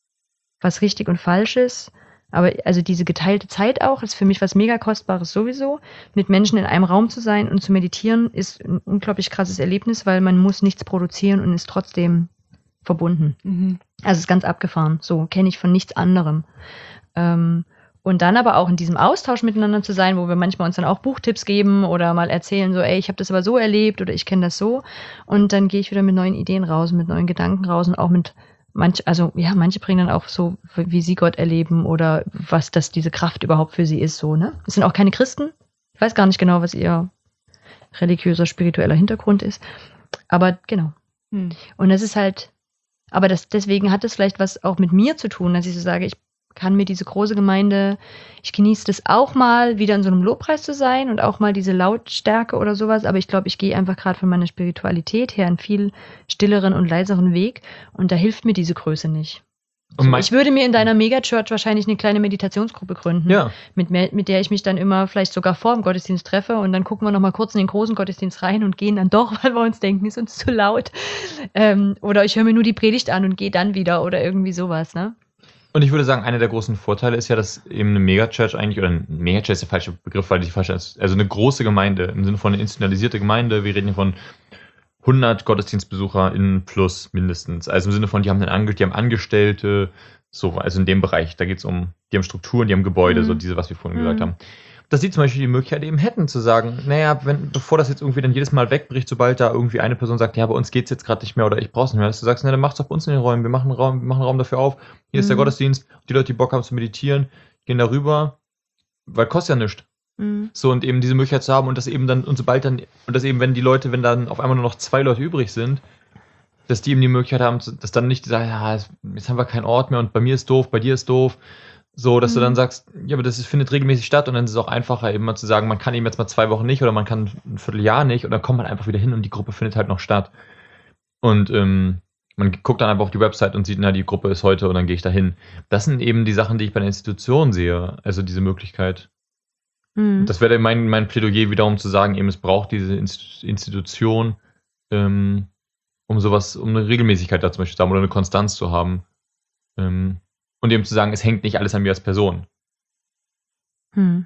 was richtig und falsch ist. Aber also diese geteilte Zeit auch ist für mich was mega Kostbares sowieso. Mit Menschen in einem Raum zu sein und zu meditieren ist ein unglaublich krasses Erlebnis, weil man muss nichts produzieren und ist trotzdem verbunden. Mhm. Also es ist ganz abgefahren. So kenne ich von nichts anderem. Ähm, und dann aber auch in diesem Austausch miteinander zu sein, wo wir manchmal uns dann auch Buchtipps geben oder mal erzählen, so, ey, ich habe das aber so erlebt oder ich kenne das so. Und dann gehe ich wieder mit neuen Ideen raus, mit neuen Gedanken raus und auch mit manch, also ja, manche bringen dann auch so, wie sie Gott erleben oder was das diese Kraft überhaupt für sie ist, so, ne? Es sind auch keine Christen. Ich weiß gar nicht genau, was ihr religiöser, spiritueller Hintergrund ist. Aber genau. Hm. Und das ist halt, aber das, deswegen hat es vielleicht was auch mit mir zu tun, dass ich so sage, ich kann mir diese große Gemeinde, ich genieße das auch mal, wieder in so einem Lobpreis zu sein und auch mal diese Lautstärke oder sowas, aber ich glaube, ich gehe einfach gerade von meiner Spiritualität her einen viel stilleren und leiseren Weg und da hilft mir diese Größe nicht. So, ich würde mir in deiner Megachurch wahrscheinlich eine kleine Meditationsgruppe gründen, ja. mit, mit der ich mich dann immer vielleicht sogar vor dem Gottesdienst treffe und dann gucken wir noch mal kurz in den großen Gottesdienst rein und gehen dann doch, weil wir uns denken, ist uns zu laut. Ähm, oder ich höre mir nur die Predigt an und gehe dann wieder oder irgendwie sowas, ne? Und ich würde sagen, einer der großen Vorteile ist ja, dass eben eine Megachurch eigentlich, oder ein Megachurch ist der falsche Begriff, weil die falsche ist, also eine große Gemeinde, im Sinne von eine institutionalisierte Gemeinde, wir reden hier von hundert GottesdienstbesucherInnen plus mindestens. Also im Sinne von, die haben, einen Ange- die haben Angestellte, so, also in dem Bereich, da geht es um, die haben Strukturen, die haben Gebäude, mhm. so diese, was wir vorhin mhm. gesagt haben. dass sie zum Beispiel die Möglichkeit eben hätten zu sagen, naja, wenn, bevor das jetzt irgendwie dann jedes Mal wegbricht, sobald da irgendwie eine Person sagt, ja, bei uns geht's jetzt gerade nicht mehr oder ich brauch's nicht mehr, dass du sagst, na, dann mach's doch bei uns in den Räumen, wir machen einen Raum, wir machen einen Raum dafür auf, hier ist der Mhm. Gottesdienst, die Leute, die Bock haben zu meditieren, gehen darüber, weil kostet ja nichts. Mhm. So, und eben diese Möglichkeit zu haben und das eben dann, und sobald dann, und das eben, wenn die Leute, wenn dann auf einmal nur noch zwei Leute übrig sind, dass die eben die Möglichkeit haben, zu- dass dann nicht sagen, ja, jetzt haben wir keinen Ort mehr und bei mir ist doof, bei dir ist doof. So, dass du Mhm. dann sagst, ja, aber das ist, findet regelmäßig statt und dann ist es auch einfacher, eben mal zu sagen, man kann eben jetzt mal zwei Wochen nicht oder man kann ein Vierteljahr nicht und dann kommt man einfach wieder hin und die Gruppe findet halt noch statt. Und ähm, man guckt dann einfach auf die Website und sieht, na, die Gruppe ist heute und dann gehe ich da hin. Das sind eben die Sachen, die ich bei der Institution sehe, also diese Möglichkeit. Mhm. Das wäre mein, mein Plädoyer wiederum zu sagen, eben es braucht diese Inst- Institution, ähm, um sowas, um eine Regelmäßigkeit da zum Beispiel zu haben oder eine Konstanz zu haben. Ähm, und eben zu sagen, es hängt nicht alles an mir als Person. Hm.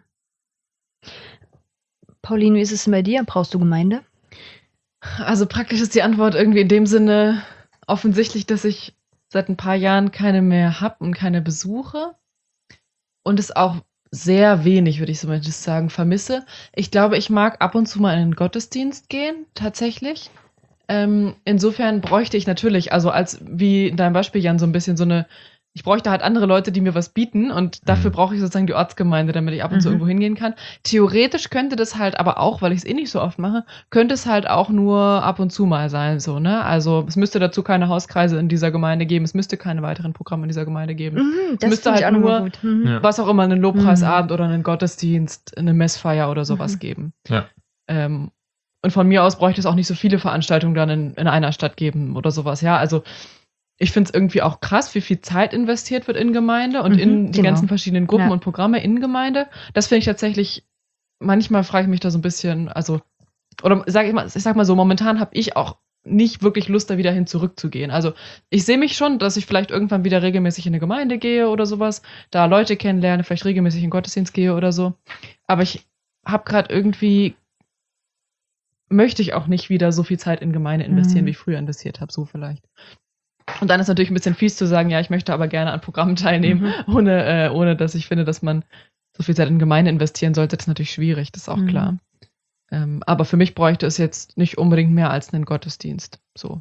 Pauline, wie ist es denn bei dir? Brauchst du Gemeinde? Also praktisch ist die Antwort irgendwie in dem Sinne offensichtlich, dass ich seit ein paar Jahren keine mehr habe und keine besuche und es auch sehr wenig, würde ich zumindest sagen, vermisse. Ich glaube, ich mag ab und zu mal in den Gottesdienst gehen, tatsächlich. Ähm, insofern bräuchte ich natürlich, also als wie in deinem Beispiel, Jan, so ein bisschen so eine, ich bräuchte halt andere Leute, die mir was bieten und dafür Mhm. brauche ich sozusagen die Ortsgemeinde, damit ich ab und zu Mhm. irgendwo hingehen kann. Theoretisch könnte das halt aber auch, weil ich es eh nicht so oft mache, könnte es halt auch nur ab und zu mal sein, so, ne? Also es müsste dazu keine Hauskreise in dieser Gemeinde geben, es müsste keine weiteren Programme in dieser Gemeinde geben. Mhm, das müsste finde ich halt auch nochmal nur- gut. Mhm. Ja. Was auch immer, einen Lobpreisabend oder einen Gottesdienst, eine Messfeier oder sowas Mhm. geben. Ja. Ähm, und von mir aus bräuchte es auch nicht so viele Veranstaltungen dann in, in einer Stadt geben oder sowas. Ja, also ich finde es irgendwie auch krass, wie viel Zeit investiert wird in Gemeinde und Mhm, in die genau. ganzen verschiedenen Gruppen Ja. und Programme in Gemeinde. Das finde ich tatsächlich, manchmal frage ich mich da so ein bisschen, also, oder sag ich mal, ich sag mal so, momentan habe ich auch nicht wirklich Lust, da wieder hin zurückzugehen. Also ich sehe mich schon, dass ich vielleicht irgendwann wieder regelmäßig in eine Gemeinde gehe oder sowas, da Leute kennenlerne, vielleicht regelmäßig in den Gottesdienst gehe oder so. Aber ich habe gerade irgendwie, möchte ich auch nicht wieder so viel Zeit in Gemeinde investieren, Mhm. wie ich früher investiert habe, so vielleicht. Und dann ist natürlich ein bisschen fies zu sagen, ja, ich möchte aber gerne an Programmen teilnehmen, Mhm. ohne, äh, ohne dass ich finde, dass man so viel Zeit in Gemeinde investieren sollte. Das ist natürlich schwierig, das ist auch Mhm. klar. Ähm, aber für mich bräuchte es jetzt nicht unbedingt mehr als einen Gottesdienst. So.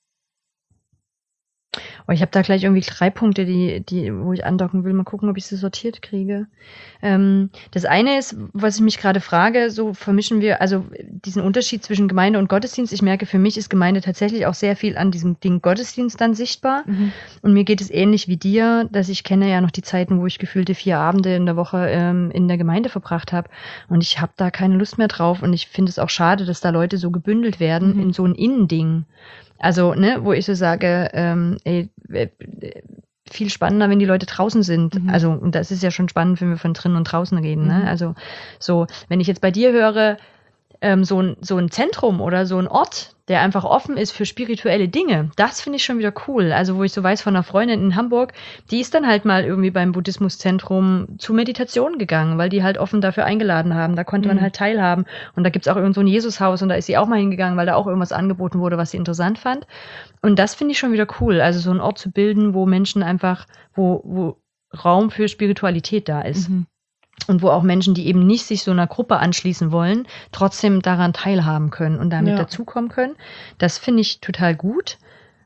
Oh, ich habe da gleich irgendwie drei Punkte, die, die, wo ich andocken will. Mal gucken, ob ich sie sortiert kriege. Ähm, das eine ist, was ich mich gerade frage, so vermischen wir, also diesen Unterschied zwischen Gemeinde und Gottesdienst. Ich merke, für mich ist Gemeinde tatsächlich auch sehr viel an diesem Ding Gottesdienst dann sichtbar. Mhm. Und mir geht es ähnlich wie dir, dass ich kenne ja noch die Zeiten, wo ich gefühlte vier Abende in der Woche ähm, in der Gemeinde verbracht habe. Und ich habe da keine Lust mehr drauf. Und ich finde es auch schade, dass da Leute so gebündelt werden Mhm. in so ein Innending. Also, ne, wo ich so sage, ähm, ey, äh, viel spannender, wenn die Leute draußen sind. Mhm. Also, und das ist ja schon spannend, wenn wir von drinnen und draußen reden. Mhm. Ne? Also, so, wenn ich jetzt bei dir höre, ähm, so, ein, so ein Zentrum oder so ein Ort, der einfach offen ist für spirituelle Dinge, das finde ich schon wieder cool. Also, wo ich so weiß von einer Freundin in Hamburg, die ist dann halt mal irgendwie beim Buddhismuszentrum zu Meditation gegangen, weil die halt offen dafür eingeladen haben. Da konnte man Mhm. halt teilhaben. Und da gibt's auch irgend so ein Jesushaus und da ist sie auch mal hingegangen, weil da auch irgendwas angeboten wurde, was sie interessant fand. Und das finde ich schon wieder cool. Also, so einen Ort zu bilden, wo Menschen einfach, wo, wo Raum für Spiritualität da ist. Mhm. Und wo auch Menschen, die eben nicht sich so einer Gruppe anschließen wollen, trotzdem daran teilhaben können und damit Ja. dazukommen können. Das finde ich total gut.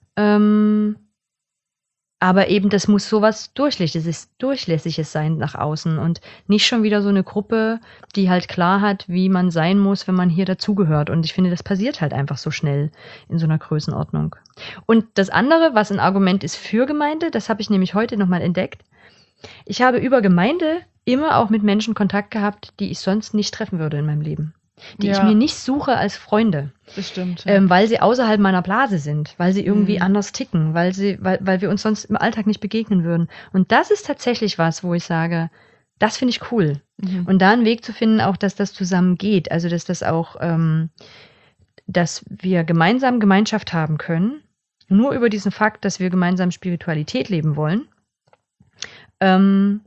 Ähm, aber eben, das muss sowas Durchlässiges, Durchlässiges sein nach außen und nicht schon wieder so eine Gruppe, die halt klar hat, wie man sein muss, wenn man hier dazugehört. Und ich finde, das passiert halt einfach so schnell in so einer Größenordnung. Und das andere, was ein Argument ist für Gemeinde, das habe ich nämlich heute nochmal entdeckt. Ich habe über Gemeinde immer auch mit Menschen Kontakt gehabt, die ich sonst nicht treffen würde in meinem Leben. Die Ja. ich mir nicht suche als Freunde, Das stimmt. Ja. ähm, weil sie außerhalb meiner Blase sind, weil sie irgendwie Mhm. anders ticken, weil sie, weil, weil wir uns sonst im Alltag nicht begegnen würden. Und das ist tatsächlich was, wo ich sage, das finde ich cool. Mhm. Und da einen Weg zu finden, auch dass das zusammen geht, also dass das auch, ähm, dass wir gemeinsam Gemeinschaft haben können, nur über diesen Fakt, dass wir gemeinsam Spiritualität leben wollen, ähm,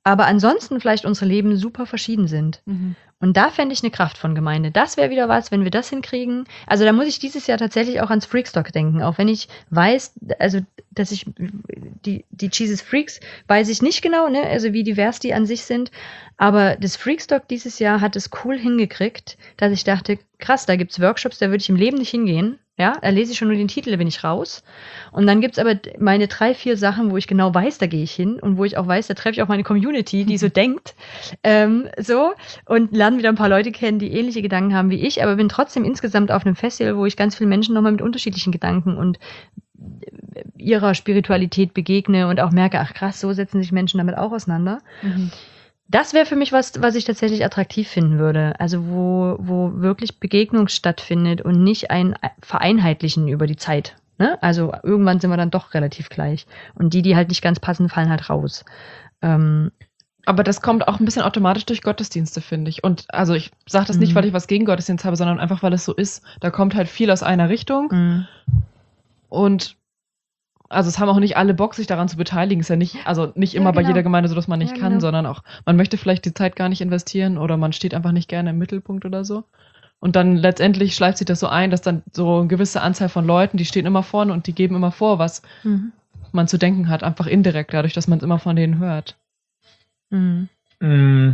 aber ansonsten vielleicht unsere Leben super verschieden sind. Mhm. Und da fände ich eine Kraft von Gemeinde. Das wäre wieder was, wenn wir das hinkriegen. Also da muss ich dieses Jahr tatsächlich auch ans Freakstock denken. Auch wenn ich weiß, also dass ich die, die Jesus Freaks weiß ich nicht genau, ne? Also wie divers die an sich sind. Aber das Freakstock dieses Jahr hat es cool hingekriegt, dass ich dachte, krass, da gibt's Workshops, da würde ich im Leben nicht hingehen. Ja, da lese ich schon nur den Titel, da bin ich raus. Und dann gibt's aber meine drei, vier Sachen, wo ich genau weiß, da gehe ich hin und wo ich auch weiß, da treffe ich auch meine Community, die so denkt. Ähm, so und lerne wieder ein paar Leute kennen, die ähnliche Gedanken haben wie ich, aber bin trotzdem insgesamt auf einem Festival, wo ich ganz vielen Menschen nochmal mit unterschiedlichen Gedanken und ihrer Spiritualität begegne und auch merke, ach krass, so setzen sich Menschen damit auch auseinander. Mhm. Das wäre für mich was, was ich tatsächlich attraktiv finden würde. Also wo, wo wirklich Begegnung stattfindet und nicht ein Vereinheitlichen über die Zeit. Ne? Also irgendwann sind wir dann doch relativ gleich. Und die, die halt nicht ganz passen, fallen halt raus. Ähm, Aber das kommt auch ein bisschen automatisch durch Gottesdienste, finde ich. Und also ich sage das nicht, Mhm. weil ich was gegen Gottesdienst habe, sondern einfach, weil es so ist. Da kommt halt viel aus einer Richtung. mh. Und also es haben auch nicht alle Bock, sich daran zu beteiligen. Ist ja nicht, also nicht Ja, immer bei genau. jeder Gemeinde so, dass man nicht Ja, kann, genau. sondern auch, man möchte vielleicht die Zeit gar nicht investieren oder man steht einfach nicht gerne im Mittelpunkt oder so. Und dann letztendlich schleift sich das so ein, dass dann so eine gewisse Anzahl von Leuten, die stehen immer vorne und die geben immer vor, was Mhm. man zu denken hat, einfach indirekt, dadurch, dass man es immer von denen hört. Mhm. Mm.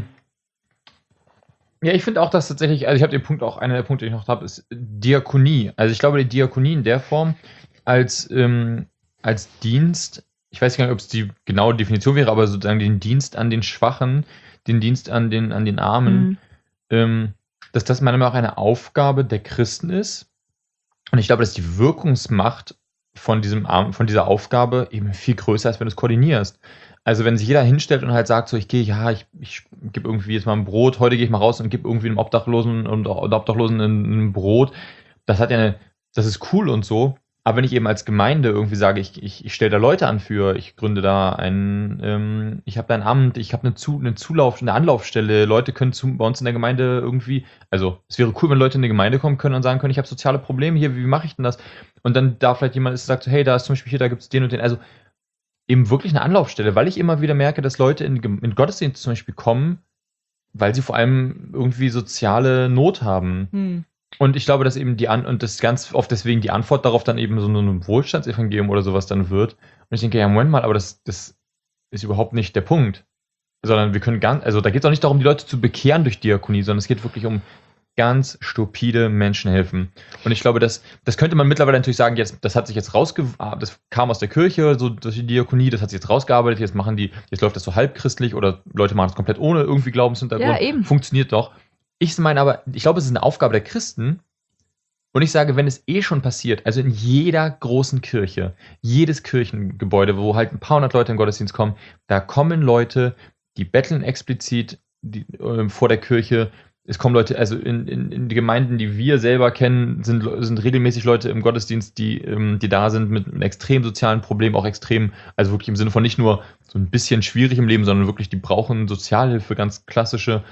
Ja, ich finde auch, dass tatsächlich, also ich habe den Punkt auch, einer der Punkte, die ich noch habe, ist Diakonie. Also ich glaube, die Diakonie in der Form als, ähm, als Dienst, ich weiß gar nicht, ob es die genaue Definition wäre, aber sozusagen den Dienst an den Schwachen, den Dienst an den, an den Armen, Mhm. ähm, dass das meiner Meinung nach eine Aufgabe der Christen ist. Und ich glaube, dass die Wirkungsmacht von diesem Arm, von dieser Aufgabe eben viel größer ist, wenn du es koordinierst. Also wenn sich jeder hinstellt und halt sagt, so ich gehe, ja, ich, ich gebe irgendwie jetzt mal ein Brot, heute gehe ich mal raus und gebe irgendwie einem Obdachlosen und oder Obdachlosen ein, ein Brot, das hat ja eine, das ist cool und so. Aber wenn ich eben als Gemeinde irgendwie sage, ich, ich, ich stelle da Leute an für, ich gründe da ein, ähm, ich habe da ein Amt, ich habe eine, zu, eine Zulauf, eine Anlaufstelle, Leute können zu, bei uns in der Gemeinde irgendwie, also es wäre cool, wenn Leute in die Gemeinde kommen können und sagen können, ich habe soziale Probleme hier, wie mache ich denn das? Und dann da vielleicht jemand ist, sagt so, hey, da ist zum Beispiel hier, da gibt es den und den, also eben wirklich eine Anlaufstelle, weil ich immer wieder merke, dass Leute in, in Gottesdienst zum Beispiel kommen, weil sie vor allem irgendwie soziale Not haben. Hm. Und ich glaube, dass eben die An und das ganz oft deswegen die Antwort darauf dann eben so ein Wohlstandsevangelium oder sowas dann wird. Und ich denke, ja, Moment mal, aber das, das ist überhaupt nicht der Punkt. Sondern wir können ganz, also da geht es auch nicht darum, die Leute zu bekehren durch Diakonie, sondern es geht wirklich um ganz stupide Menschen helfen. Und ich glaube, das, das könnte man mittlerweile natürlich sagen, jetzt, das hat sich jetzt rausge, das kam aus der Kirche, so durch die Diakonie, das hat sich jetzt rausgearbeitet, jetzt machen die, jetzt läuft das so halbchristlich oder Leute machen es komplett ohne irgendwie Glaubenshintergrund. Ja, eben. Funktioniert doch. Ich meine aber, ich glaube, es ist eine Aufgabe der Christen. Und ich sage, wenn es eh schon passiert, also in jeder großen Kirche, jedes Kirchengebäude, wo halt ein paar hundert Leute in den Gottesdienst kommen, da kommen Leute, die betteln explizit die, äh, vor der Kirche. Es kommen Leute, also in, in, in die Gemeinden, die wir selber kennen, sind, sind regelmäßig Leute im Gottesdienst, die, ähm, die da sind mit einem extrem sozialen Problem, auch extrem, also wirklich im Sinne von nicht nur so ein bisschen schwierig im Leben, sondern wirklich, die brauchen Sozialhilfe, ganz klassische.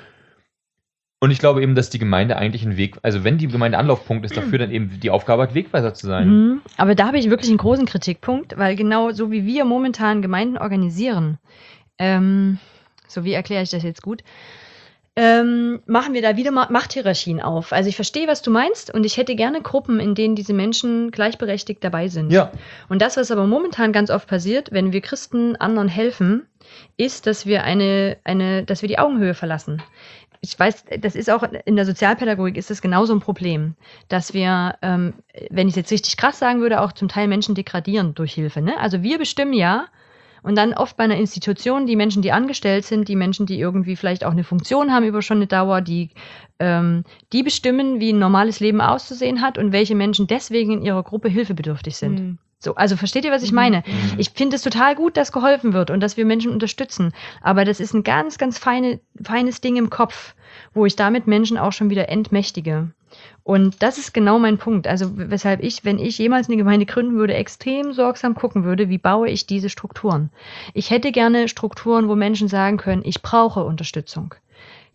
Und ich glaube eben, dass die Gemeinde eigentlich ein Weg, also wenn die Gemeinde Anlaufpunkt ist, dafür dann eben die Aufgabe hat, Wegweiser zu sein. Mhm. Aber da habe ich wirklich einen großen Kritikpunkt, weil genau so wie wir momentan Gemeinden organisieren, ähm, so wie erkläre ich das jetzt gut, ähm, machen wir da wieder Ma- Machthierarchien auf. Also ich verstehe, was du meinst und ich hätte gerne Gruppen, in denen diese Menschen gleichberechtigt dabei sind. Ja. Und das, was aber momentan ganz oft passiert, wenn wir Christen anderen helfen, ist, dass wir eine, eine, dass wir die Augenhöhe verlassen. Ich weiß, das ist auch in der Sozialpädagogik ist das genauso ein Problem, dass wir, ähm, wenn ich es jetzt richtig krass sagen würde, auch zum Teil Menschen degradieren durch Hilfe. Ne? Also wir bestimmen ja und dann oft bei einer Institution die Menschen, die angestellt sind, die Menschen, die irgendwie vielleicht auch eine Funktion haben über schon eine Dauer, die, ähm, die bestimmen, wie ein normales Leben auszusehen hat und welche Menschen deswegen in ihrer Gruppe hilfebedürftig sind. Hm. So, also versteht ihr, was ich meine? Ich finde es total gut, dass geholfen wird und dass wir Menschen unterstützen. Aber das ist ein ganz, ganz feine, feines Ding im Kopf, wo ich damit Menschen auch schon wieder entmächtige. Und das ist genau mein Punkt. Also weshalb ich, wenn ich jemals eine Gemeinde gründen würde, extrem sorgsam gucken würde, wie baue ich diese Strukturen. Ich hätte gerne Strukturen, wo Menschen sagen können, ich brauche Unterstützung.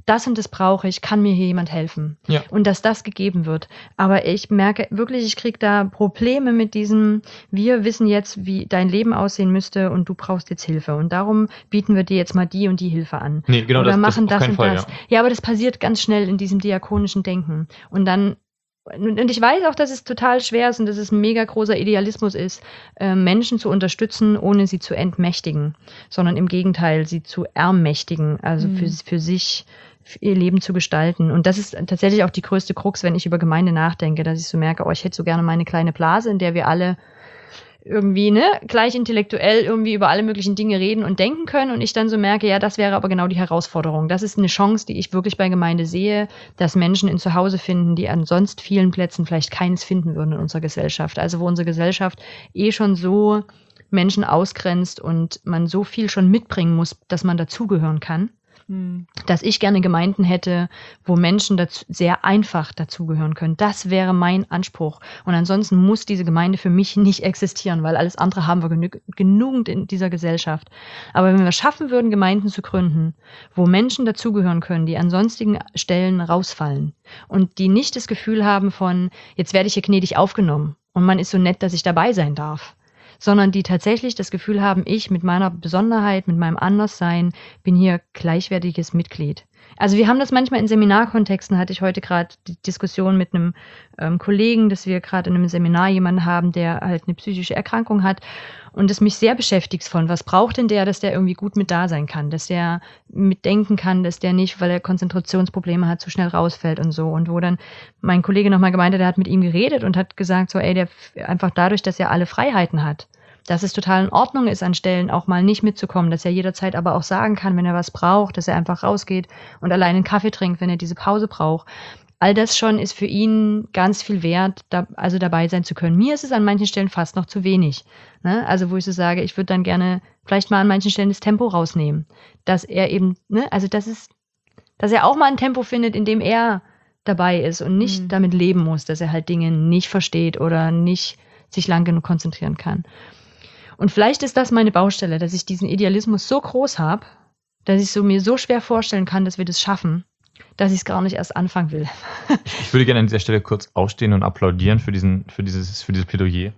das und das brauche ich, kann mir hier jemand helfen? Ja. Und dass das gegeben wird. Aber ich merke wirklich, ich kriege da Probleme mit diesem, wir wissen jetzt, wie dein Leben aussehen müsste und du brauchst jetzt Hilfe. Und darum bieten wir dir jetzt mal die und die Hilfe an. Nee, genau, Oder das, machen das auf das keinen und Fall, das. ja. Ja, aber das passiert ganz schnell in diesem diakonischen Denken. Und dann Und ich weiß auch, dass es total schwer ist und dass es ein mega großer Idealismus ist, äh, Menschen zu unterstützen, ohne sie zu entmächtigen, sondern im Gegenteil, sie zu ermächtigen, also Mhm. für, für sich für ihr Leben zu gestalten. Und das ist tatsächlich auch die größte Krux, wenn ich über Gemeinde nachdenke, dass ich so merke, oh, ich hätte so gerne meine kleine Blase, in der wir alle irgendwie, ne, gleich intellektuell irgendwie über alle möglichen Dinge reden und denken können und ich dann so merke, ja, das wäre aber genau die Herausforderung. Das ist eine Chance, die ich wirklich bei Gemeinde sehe, dass Menschen ein Zuhause finden, die an sonst vielen Plätzen vielleicht keines finden würden in unserer Gesellschaft. Also wo unsere Gesellschaft eh schon so Menschen ausgrenzt und man so viel schon mitbringen muss, dass man dazugehören kann, Hm. dass ich gerne Gemeinden hätte, wo Menschen dazu, sehr einfach dazugehören können. Das wäre mein Anspruch. Und ansonsten muss diese Gemeinde für mich nicht existieren, weil alles andere haben wir genü- genügend in dieser Gesellschaft. Aber wenn wir schaffen würden, Gemeinden zu gründen, wo Menschen dazugehören können, die an sonstigen Stellen rausfallen und die nicht das Gefühl haben von, jetzt werde ich hier gnädig aufgenommen und man ist so nett, dass ich dabei sein darf, sondern die tatsächlich das Gefühl haben, ich mit meiner Besonderheit, mit meinem Anderssein bin hier gleichwertiges Mitglied. Also wir haben das manchmal in Seminarkontexten, hatte ich heute gerade die Diskussion mit einem ähm, Kollegen, dass wir gerade in einem Seminar jemanden haben, der halt eine psychische Erkrankung hat und es mich sehr beschäftigt von, was braucht denn der, dass der irgendwie gut mit da sein kann, dass der mitdenken kann, dass der nicht, weil er Konzentrationsprobleme hat, zu schnell rausfällt und so. Und wo dann mein Kollege nochmal gemeint hat, der hat mit ihm geredet und hat gesagt, so ey, der einfach dadurch, dass er alle Freiheiten hat, dass es total in Ordnung ist, an Stellen auch mal nicht mitzukommen, dass er jederzeit aber auch sagen kann, wenn er was braucht, dass er einfach rausgeht und allein einen Kaffee trinkt, wenn er diese Pause braucht. All das schon ist für ihn ganz viel wert, da, also dabei sein zu können. Mir ist es an manchen Stellen fast noch zu wenig. Ne? Also wo ich so sage, ich würde dann gerne vielleicht mal an manchen Stellen das Tempo rausnehmen. Dass er eben, ne, also das ist, dass er auch mal ein Tempo findet, in dem er dabei ist und nicht Mhm. damit leben muss, dass er halt Dinge nicht versteht oder nicht sich lang genug konzentrieren kann. Und vielleicht ist das meine Baustelle, dass ich diesen Idealismus so groß habe, dass ich so mir so schwer vorstellen kann, dass wir das schaffen, dass ich es gar nicht erst anfangen will. Ich würde gerne an dieser Stelle kurz aufstehen und applaudieren für, diesen, für, dieses, für dieses Plädoyer.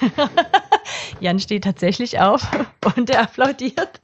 Jan steht tatsächlich auf und er applaudiert.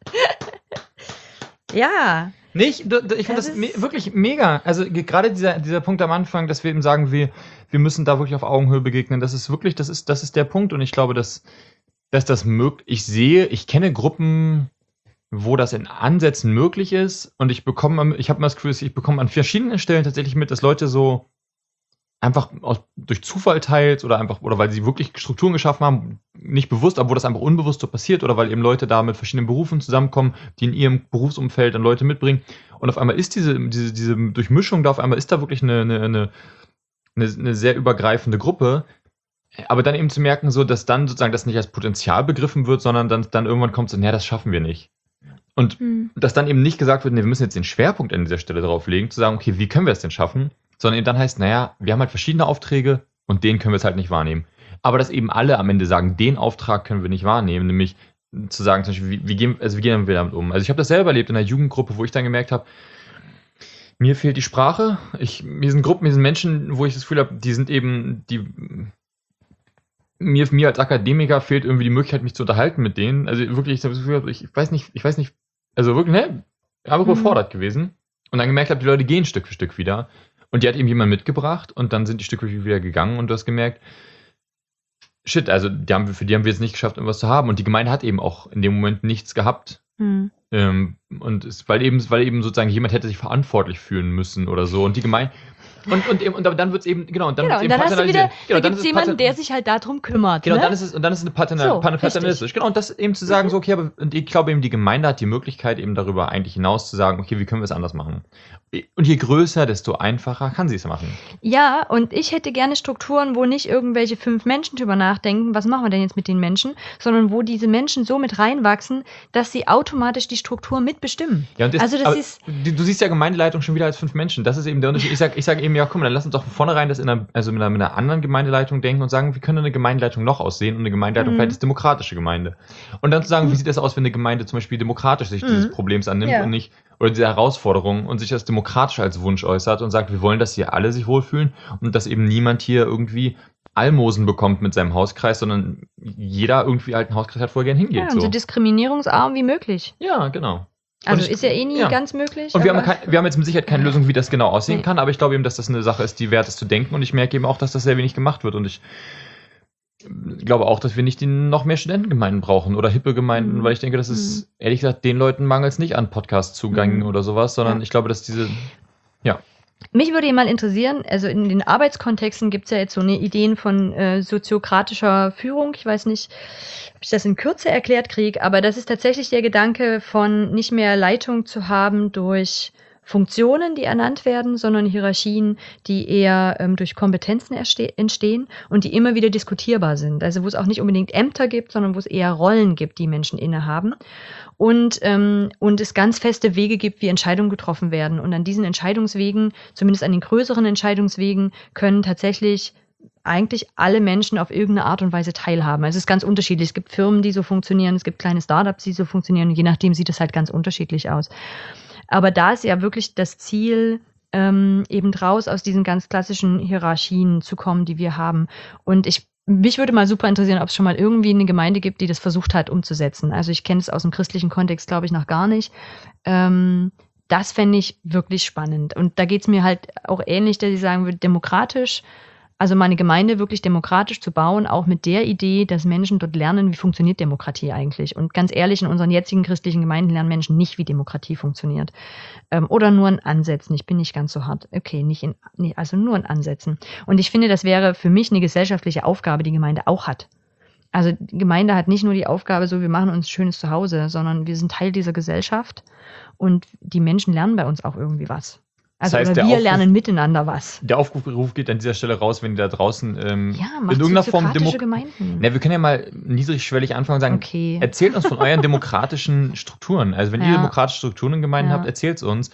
Ja. Nicht, du- du- ich finde Das das, ist- me wirklich mega. Also ge- gerade dieser, dieser Punkt am Anfang, dass wir eben sagen, wir, wir müssen da wirklich auf Augenhöhe begegnen, das ist wirklich, das ist, das ist der Punkt und ich glaube, dass, dass das möglich, ich sehe, ich kenne Gruppen, wo das in Ansätzen möglich ist und ich bekomme, ich habe immer das Gefühl, ich bekomme an verschiedenen Stellen tatsächlich mit, dass Leute so einfach aus, durch Zufall teils oder einfach, oder weil sie wirklich Strukturen geschaffen haben, nicht bewusst, aber wo das einfach unbewusst so passiert oder weil eben Leute da mit verschiedenen Berufen zusammenkommen, die in ihrem Berufsumfeld dann Leute mitbringen und auf einmal ist diese, diese, diese Durchmischung da, auf einmal ist da wirklich eine, eine, eine, eine, eine sehr übergreifende Gruppe, aber dann eben zu merken, so, dass dann sozusagen das nicht als Potenzial begriffen wird, sondern dann, dann irgendwann kommt so, naja, das schaffen wir nicht. Und Hm. dass dann eben nicht gesagt wird, nee, wir müssen jetzt den Schwerpunkt an dieser Stelle drauf legen, zu sagen, okay, wie können wir es denn schaffen? Sondern eben dann heißt, naja, wir haben halt verschiedene Aufträge und den können wir es halt nicht wahrnehmen. Aber dass eben alle am Ende sagen, den Auftrag können wir nicht wahrnehmen, nämlich zu sagen, zum Beispiel, wie, wie, gehen, also wie gehen wir damit um? Also ich habe das selber erlebt in einer Jugendgruppe, wo ich dann gemerkt habe, mir fehlt die Sprache. Ich, mir sind Gruppen, mir sind Menschen, wo ich das Gefühl habe, die sind eben, die mir, mir als Akademiker fehlt irgendwie die Möglichkeit, mich zu unterhalten mit denen. Also wirklich, ich, habe das Gefühl, ich weiß nicht, ich weiß nicht, also wirklich, ne, einfach Mhm. überfordert gewesen. Und dann gemerkt habe, die Leute gehen Stück für Stück wieder. Und die hat eben jemand mitgebracht und dann sind die Stück für Stück wieder gegangen und du hast gemerkt, shit, also die haben, für die haben wir es nicht geschafft, irgendwas zu haben. Und die Gemeinde hat eben auch in dem Moment nichts gehabt. Hm. Ähm, und es, weil eben, weil eben sozusagen jemand hätte sich verantwortlich fühlen müssen oder so. Und die Gemeinde. Und, und, eben, und dann wird es eben, genau, und dann Genau, wird's und eben dann hast du wieder, paternalisiert. Genau, da dann gibt es ist es jemanden, patern- der sich halt darum kümmert. Genau, ne? dann ist es, und dann ist es eine Paternal, So, paternalistisch. Genau, und das eben zu sagen, so, okay, aber und ich glaube eben, die Gemeinde hat die Möglichkeit, eben darüber eigentlich hinaus zu sagen, okay, wie können wir es anders machen? Und je größer, desto einfacher kann sie es machen. Ja, und ich hätte gerne Strukturen, wo nicht irgendwelche fünf Menschen drüber nachdenken, was machen wir denn jetzt mit den Menschen, sondern wo diese Menschen so mit reinwachsen, dass sie automatisch die Struktur mitbestimmen. Ja, und das, also das aber ist du, du siehst ja Gemeindeleitung schon wieder als fünf Menschen. Das ist eben der Unterschied. Ich sage ich sag eben, ja komm, dann lass uns doch von vornherein das in einer, also mit einer, mit einer anderen Gemeindeleitung denken und sagen, wie könnte eine Gemeindeleitung noch aussehen? Und eine Gemeindeleitung Mhm. vielleicht ist demokratische Gemeinde. Und dann zu sagen, wie sieht das aus, wenn eine Gemeinde zum Beispiel demokratisch sich Mhm. dieses Problems annimmt Ja. und nicht, oder diese Herausforderung und sich das demokratisch als Wunsch äußert und sagt, wir wollen, dass hier alle sich wohlfühlen und dass eben niemand hier irgendwie Almosen bekommt mit seinem Hauskreis, sondern jeder irgendwie halt einen Hauskreis hat, wo er gerne hingeht. ja, und so so. diskriminierungsarm wie möglich. Ja, genau. Also Und ich- ist ja eh nie ja. ganz möglich. Und wir haben, aber- kein, wir haben jetzt mit Sicherheit keine Lösung, wie das genau aussehen Nee. kann, aber ich glaube eben, dass das eine Sache ist, die wert ist zu denken und ich merke eben auch, dass das sehr wenig gemacht wird und ich glaube auch, dass wir nicht die noch mehr Studentengemeinden brauchen oder hippe Gemeinden, Mhm. weil ich denke, das ist, ehrlich gesagt, den Leuten mangelt es nicht an Podcast-Zugängen Mhm. oder sowas, sondern Ja. ich glaube, dass diese, ja, Mich würde mal interessieren, also in den Arbeitskontexten gibt es ja jetzt so eine Ideen von äh, soziokratischer Führung. Ich weiß nicht, ob ich das in Kürze erklärt kriege, aber das ist tatsächlich der Gedanke von nicht mehr Leitung zu haben durch Funktionen, die ernannt werden, sondern Hierarchien, die eher ähm, durch Kompetenzen erste- entstehen und die immer wieder diskutierbar sind. Also wo es auch nicht unbedingt Ämter gibt, sondern wo es eher Rollen gibt, die Menschen innehaben. Und, ähm, und es ganz feste Wege gibt, wie Entscheidungen getroffen werden. Und an diesen Entscheidungswegen, zumindest an den größeren Entscheidungswegen, können tatsächlich eigentlich alle Menschen auf irgendeine Art und Weise teilhaben. Also es ist ganz unterschiedlich. Es gibt Firmen, die so funktionieren, es gibt kleine Startups, die so funktionieren. Und je nachdem sieht es halt ganz unterschiedlich aus. Aber da ist ja wirklich das Ziel, ähm, eben draus aus diesen ganz klassischen Hierarchien zu kommen, die wir haben. Und ich mich würde mal super interessieren, ob es schon mal irgendwie eine Gemeinde gibt, die das versucht hat umzusetzen. Also ich kenne es aus dem christlichen Kontext, glaube ich, noch gar nicht. Ähm, das fände ich wirklich spannend. Und da geht es mir halt auch ähnlich, dass ich sagen würde, demokratisch, also meine Gemeinde wirklich demokratisch zu bauen, auch mit der Idee, dass Menschen dort lernen, wie funktioniert Demokratie eigentlich. Und ganz ehrlich, in unseren jetzigen christlichen Gemeinden lernen Menschen nicht, wie Demokratie funktioniert. Ähm, oder nur in Ansätzen. Ich bin nicht ganz so hart. Okay, nicht in, nee, also nur in Ansätzen. Und ich finde, das wäre für mich eine gesellschaftliche Aufgabe, die Gemeinde auch hat. Also die Gemeinde hat nicht nur die Aufgabe, so wir machen uns ein schönes Zuhause, sondern wir sind Teil dieser Gesellschaft und die Menschen lernen bei uns auch irgendwie was. Also Das heißt, oder der wir Aufruf- lernen miteinander was. der Aufruf geht an dieser Stelle raus, wenn ihr da draußen ähm, Ja, macht in irgendeiner Form soziokratische Demo Gemeinden. Na, wir können ja mal niedrigschwellig anfangen und sagen, Okay. erzählt uns von euren demokratischen Strukturen. Also wenn ihr Ja. demokratische Strukturen in Gemeinden Ja. habt, erzählt es uns.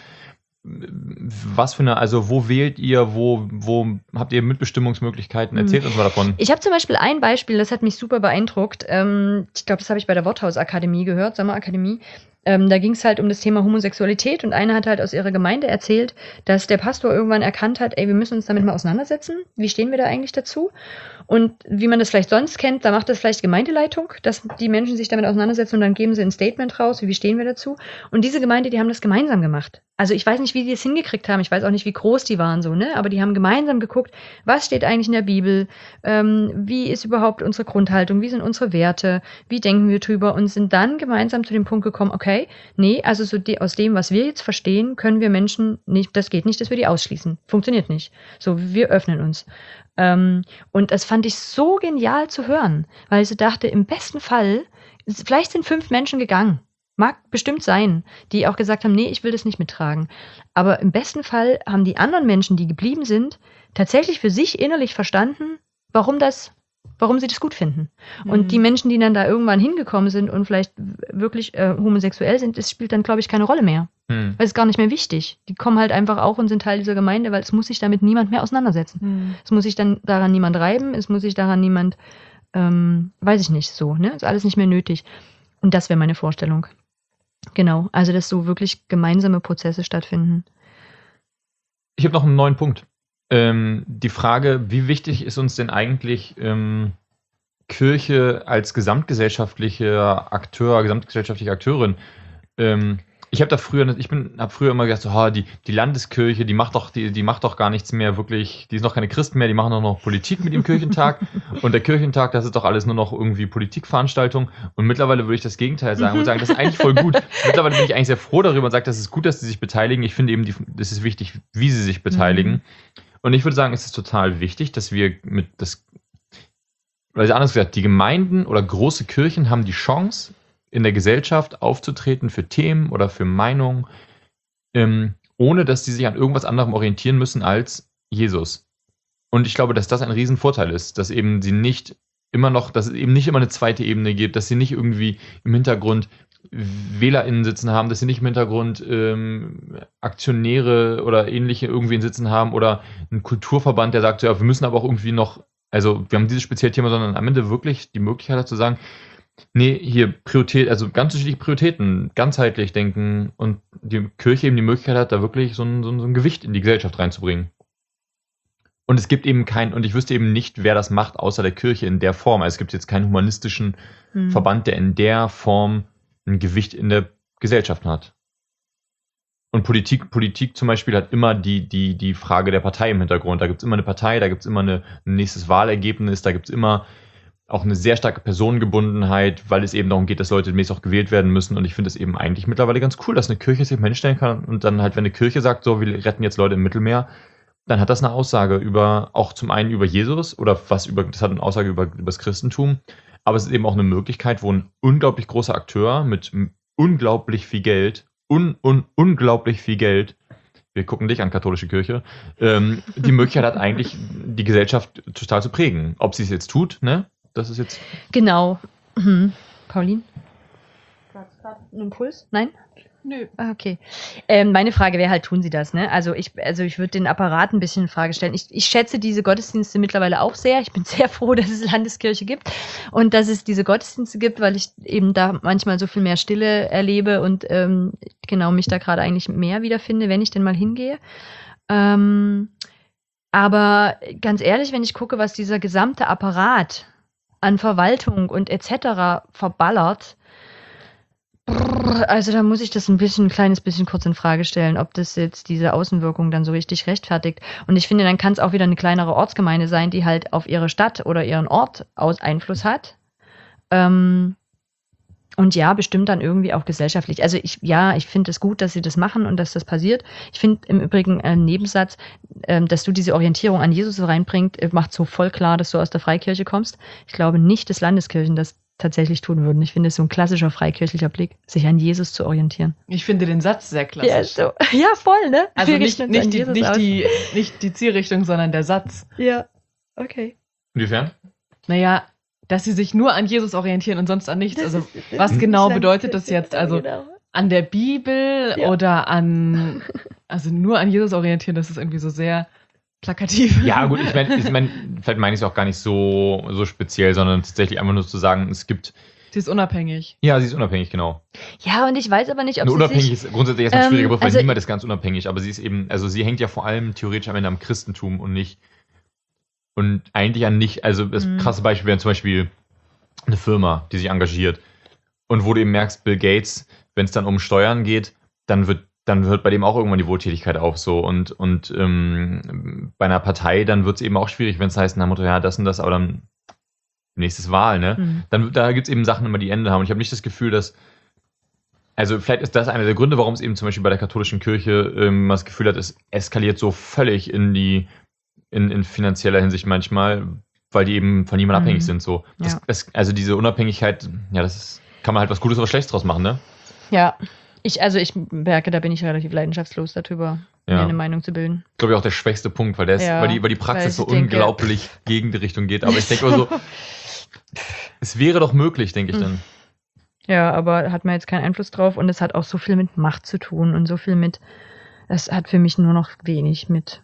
Was für eine, also wo wählt ihr, wo, wo habt ihr Mitbestimmungsmöglichkeiten? Erzählt uns mal davon. Ich habe zum Beispiel ein Beispiel, das hat mich super beeindruckt. Ähm, ich glaube, das habe ich bei der Worthausakademie gehört, Sommerakademie. Ähm, da ging es halt um das Thema Homosexualität und eine hat halt aus ihrer Gemeinde erzählt, dass der Pastor irgendwann erkannt hat, ey, wir müssen uns damit mal auseinandersetzen. Wie stehen wir da eigentlich dazu? Und wie man das vielleicht sonst kennt, da macht das vielleicht Gemeindeleitung, dass die Menschen sich damit auseinandersetzen und dann geben sie ein Statement raus, wie stehen wir dazu. Und diese Gemeinde, die haben das gemeinsam gemacht. Also ich weiß nicht, wie die es hingekriegt haben, ich weiß auch nicht, wie groß die waren so, ne? Aber die haben gemeinsam geguckt, was steht eigentlich in der Bibel, ähm, wie ist überhaupt unsere Grundhaltung, wie sind unsere Werte, wie denken wir drüber und sind dann gemeinsam zu dem Punkt gekommen, okay, nee, also so die, aus dem, was wir jetzt verstehen, können wir Menschen nicht, das geht nicht, dass wir die ausschließen. Funktioniert nicht. So, wir öffnen uns. Ähm, und das fand ich so genial zu hören, weil ich so dachte, im besten Fall, vielleicht sind fünf Menschen gegangen. Mag bestimmt sein, die auch gesagt haben, nee, ich will das nicht mittragen. Aber im besten Fall haben die anderen Menschen, die geblieben sind, tatsächlich für sich innerlich verstanden, warum das, warum sie das gut finden. Mhm. Und die Menschen, die dann da irgendwann hingekommen sind und vielleicht wirklich äh, homosexuell sind, das spielt dann, glaube ich, keine Rolle mehr. Hm. Weil es ist gar nicht mehr wichtig. Die kommen halt einfach auch und sind Teil dieser Gemeinde, weil es muss sich damit niemand mehr auseinandersetzen. Hm. Es muss sich dann daran niemand reiben, es muss sich daran niemand, ähm, weiß ich nicht, so, ne? Ist alles nicht mehr nötig. Und das wäre meine Vorstellung. Genau, also dass so wirklich gemeinsame Prozesse stattfinden. Ich habe noch einen neuen Punkt. Ähm, die Frage, wie wichtig ist uns denn eigentlich ähm, Kirche als gesamtgesellschaftlicher Akteur, gesamtgesellschaftliche Akteurin? Ähm, ich habe da früher, ich bin, habe früher immer gedacht, so, oh, die, die Landeskirche, die macht doch, die, die macht doch gar nichts mehr wirklich, die ist noch keine Christen mehr, die machen doch noch Politik mit dem Kirchentag. Und der Kirchentag, das ist doch alles nur noch irgendwie Politikveranstaltung. Und mittlerweile würde ich das Gegenteil sagen und sagen, das ist eigentlich voll gut. Mittlerweile bin ich eigentlich sehr froh darüber und sage, das ist gut, dass sie sich beteiligen. Ich finde eben, die, das ist wichtig, wie sie sich beteiligen. Mhm. Und ich würde sagen, es ist total wichtig, dass wir mit das, also anders gesagt, die Gemeinden oder große Kirchen haben die Chance, in der Gesellschaft aufzutreten für Themen oder für Meinungen, ähm, ohne dass sie sich an irgendwas anderem orientieren müssen als Jesus. Und ich glaube, dass das ein Riesenvorteil ist, dass eben sie nicht immer noch, dass es eben nicht immer eine zweite Ebene gibt, dass sie nicht irgendwie im Hintergrund WählerInnen sitzen haben, dass sie nicht im Hintergrund ähm, Aktionäre oder ähnliche irgendwen sitzen haben oder ein Kulturverband, der sagt, so, ja, wir müssen aber auch irgendwie noch, also wir haben dieses spezielle Thema, sondern am Ende wirklich die Möglichkeit hat zu sagen, nee, hier Priorität, also ganz unterschiedliche Prioritäten, ganzheitlich denken und die Kirche eben die Möglichkeit hat, da wirklich so ein, so ein, so ein Gewicht in die Gesellschaft reinzubringen. Und es gibt eben kein, und ich wüsste eben nicht, wer das macht, außer der Kirche in der Form. Also es gibt jetzt keinen humanistischen hm. Verband, der in der Form ein Gewicht in der Gesellschaft hat. Und Politik, Politik zum Beispiel hat immer die, die, die Frage der Partei im Hintergrund. Da gibt es immer eine Partei, da gibt es immer eine, ein nächstes Wahlergebnis, da gibt es immer auch eine sehr starke Personengebundenheit, weil es eben darum geht, dass Leute demnächst auch gewählt werden müssen. Und ich finde es eben eigentlich mittlerweile ganz cool, dass eine Kirche sich mal hinstellen kann und dann halt, wenn eine Kirche sagt, so, wir retten jetzt Leute im Mittelmeer, dann hat das eine Aussage über, auch zum einen über Jesus oder was über, das hat eine Aussage über, über das Christentum, aber es ist eben auch eine Möglichkeit, wo ein unglaublich großer Akteur mit unglaublich viel Geld, un, un, unglaublich viel Geld, wir gucken dich an, katholische Kirche, ähm, die Möglichkeit hat eigentlich, die Gesellschaft total zu prägen. Ob sie es jetzt tut, ne? Das ist jetzt... Genau. Mhm. Pauline? Ein Impuls? Nein? Nö. Ah, okay. Ähm, meine Frage wäre halt, tun Sie das, ne? Also ich, also ich würde den Apparat ein bisschen in Frage stellen. Ich, ich schätze diese Gottesdienste mittlerweile auch sehr. Ich bin sehr froh, dass es Landeskirche gibt und dass es diese Gottesdienste gibt, weil ich eben da manchmal so viel mehr Stille erlebe und ähm, genau mich da gerade eigentlich mehr wiederfinde, wenn ich denn mal hingehe. Ähm, aber ganz ehrlich, wenn ich gucke, was dieser gesamte Apparat an Verwaltung und et cetera verballert, also da muss ich das ein bisschen, ein kleines bisschen kurz in Frage stellen, ob das jetzt diese Außenwirkung dann so richtig rechtfertigt. Und ich finde, dann kann es auch wieder eine kleinere Ortsgemeinde sein, die halt auf ihre Stadt oder ihren Ort aus Einfluss hat. Ähm, und ja, bestimmt dann irgendwie auch gesellschaftlich. Also ich, ja, ich finde es gut, dass sie das machen und dass das passiert. Ich finde im Übrigen einen Nebensatz, ähm, dass du diese Orientierung an Jesus reinbringst, macht so voll klar, dass du aus der Freikirche kommst. Ich glaube nicht, dass Landeskirchen das tatsächlich tun würden. Ich finde es so ein klassischer freikirchlicher Blick, sich an Jesus zu orientieren. Ich finde den Satz sehr klassisch. Ja, so. Ja, voll, ne? Also nicht, nicht, die, nicht, die, nicht die Zielrichtung, sondern der Satz. Ja, okay. Inwiefern? Naja, dass sie sich nur an Jesus orientieren und sonst an nichts. Also was genau bedeutet das jetzt? Also an der Bibel ja. oder an, also nur an Jesus orientieren, das ist irgendwie so sehr plakativ. Ja, gut, ich meine, ich mein, vielleicht meine ich es auch gar nicht so, so speziell, sondern tatsächlich einfach nur zu sagen, es gibt... Sie ist unabhängig. Ja, sie ist unabhängig, genau. Ja, und ich weiß aber nicht, ob Nur sie unabhängig sich, ist grundsätzlich erst ein schwieriger Begriff, also, weil niemand ist ganz unabhängig, aber sie ist eben, also sie hängt ja vor allem theoretisch am Ende am Christentum und nicht, und eigentlich an nicht, also das Mhm. krasse Beispiel wäre zum Beispiel eine Firma, die sich engagiert und wo du eben merkst, Bill Gates, wenn es dann um Steuern geht, dann wird dann hört bei dem auch irgendwann die Wohltätigkeit auf so und, und ähm, bei einer Partei, dann wird es eben auch schwierig, wenn es heißt, na Motto, ja, das und das, aber dann nächstes Wahl, ne? Mhm. Dann, da gibt es eben Sachen immer, die Ende haben. Und ich habe nicht das Gefühl, dass, also vielleicht ist das einer der Gründe, warum es eben zum Beispiel bei der katholischen Kirche ähm, man das Gefühl hat, es eskaliert so völlig in die, in, in finanzieller Hinsicht manchmal, weil die eben von niemandem Mhm. abhängig sind. So. Das, Ja. das, also diese Unabhängigkeit, ja, das ist, kann man halt was Gutes oder was Schlechtes draus machen, ne? Ja, ich, also ich merke, da bin ich relativ leidenschaftslos darüber, Ja. mir eine Meinung zu bilden. Glaube ich auch der schwächste Punkt, weil, der ist, Ja, weil, die, weil die weil Praxis ich so denke, unglaublich gegen die Richtung geht. Aber ich denke immer so, es wäre doch möglich, denke ich dann. Ja, aber hat man jetzt keinen Einfluss drauf und es hat auch so viel mit Macht zu tun und so viel mit, es hat für mich nur noch wenig mit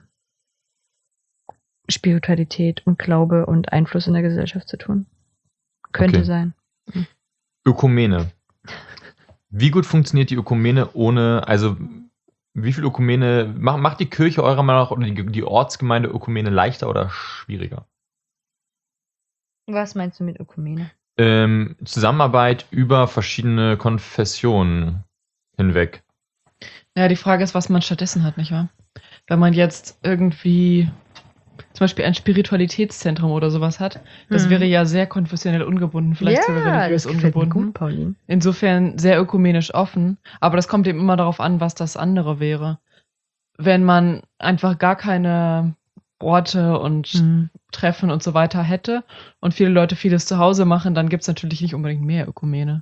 Spiritualität und Glaube und Einfluss in der Gesellschaft zu tun. Könnte Okay. sein. Ökumene. Wie gut funktioniert die Ökumene ohne, also wie viel Ökumene, macht, macht die Kirche eurer Meinung nach oder die, die Ortsgemeinde Ökumene leichter oder schwieriger? Was meinst du mit Ökumene? Ähm, Zusammenarbeit über verschiedene Konfessionen hinweg. Ja, die Frage ist, was man stattdessen hat, nicht wahr? Wenn man jetzt irgendwie zum Beispiel ein Spiritualitätszentrum oder sowas hat, das Mhm. wäre ja sehr konfessionell ungebunden, vielleicht sogar religiös das gefällt mir ungebunden. gut, Pauline. Insofern sehr ökumenisch offen, aber das kommt eben immer darauf an, was das andere wäre. Wenn man einfach gar keine Orte und Mhm. Treffen und so weiter hätte und viele Leute vieles zu Hause machen, dann gibt es natürlich nicht unbedingt mehr Ökumene.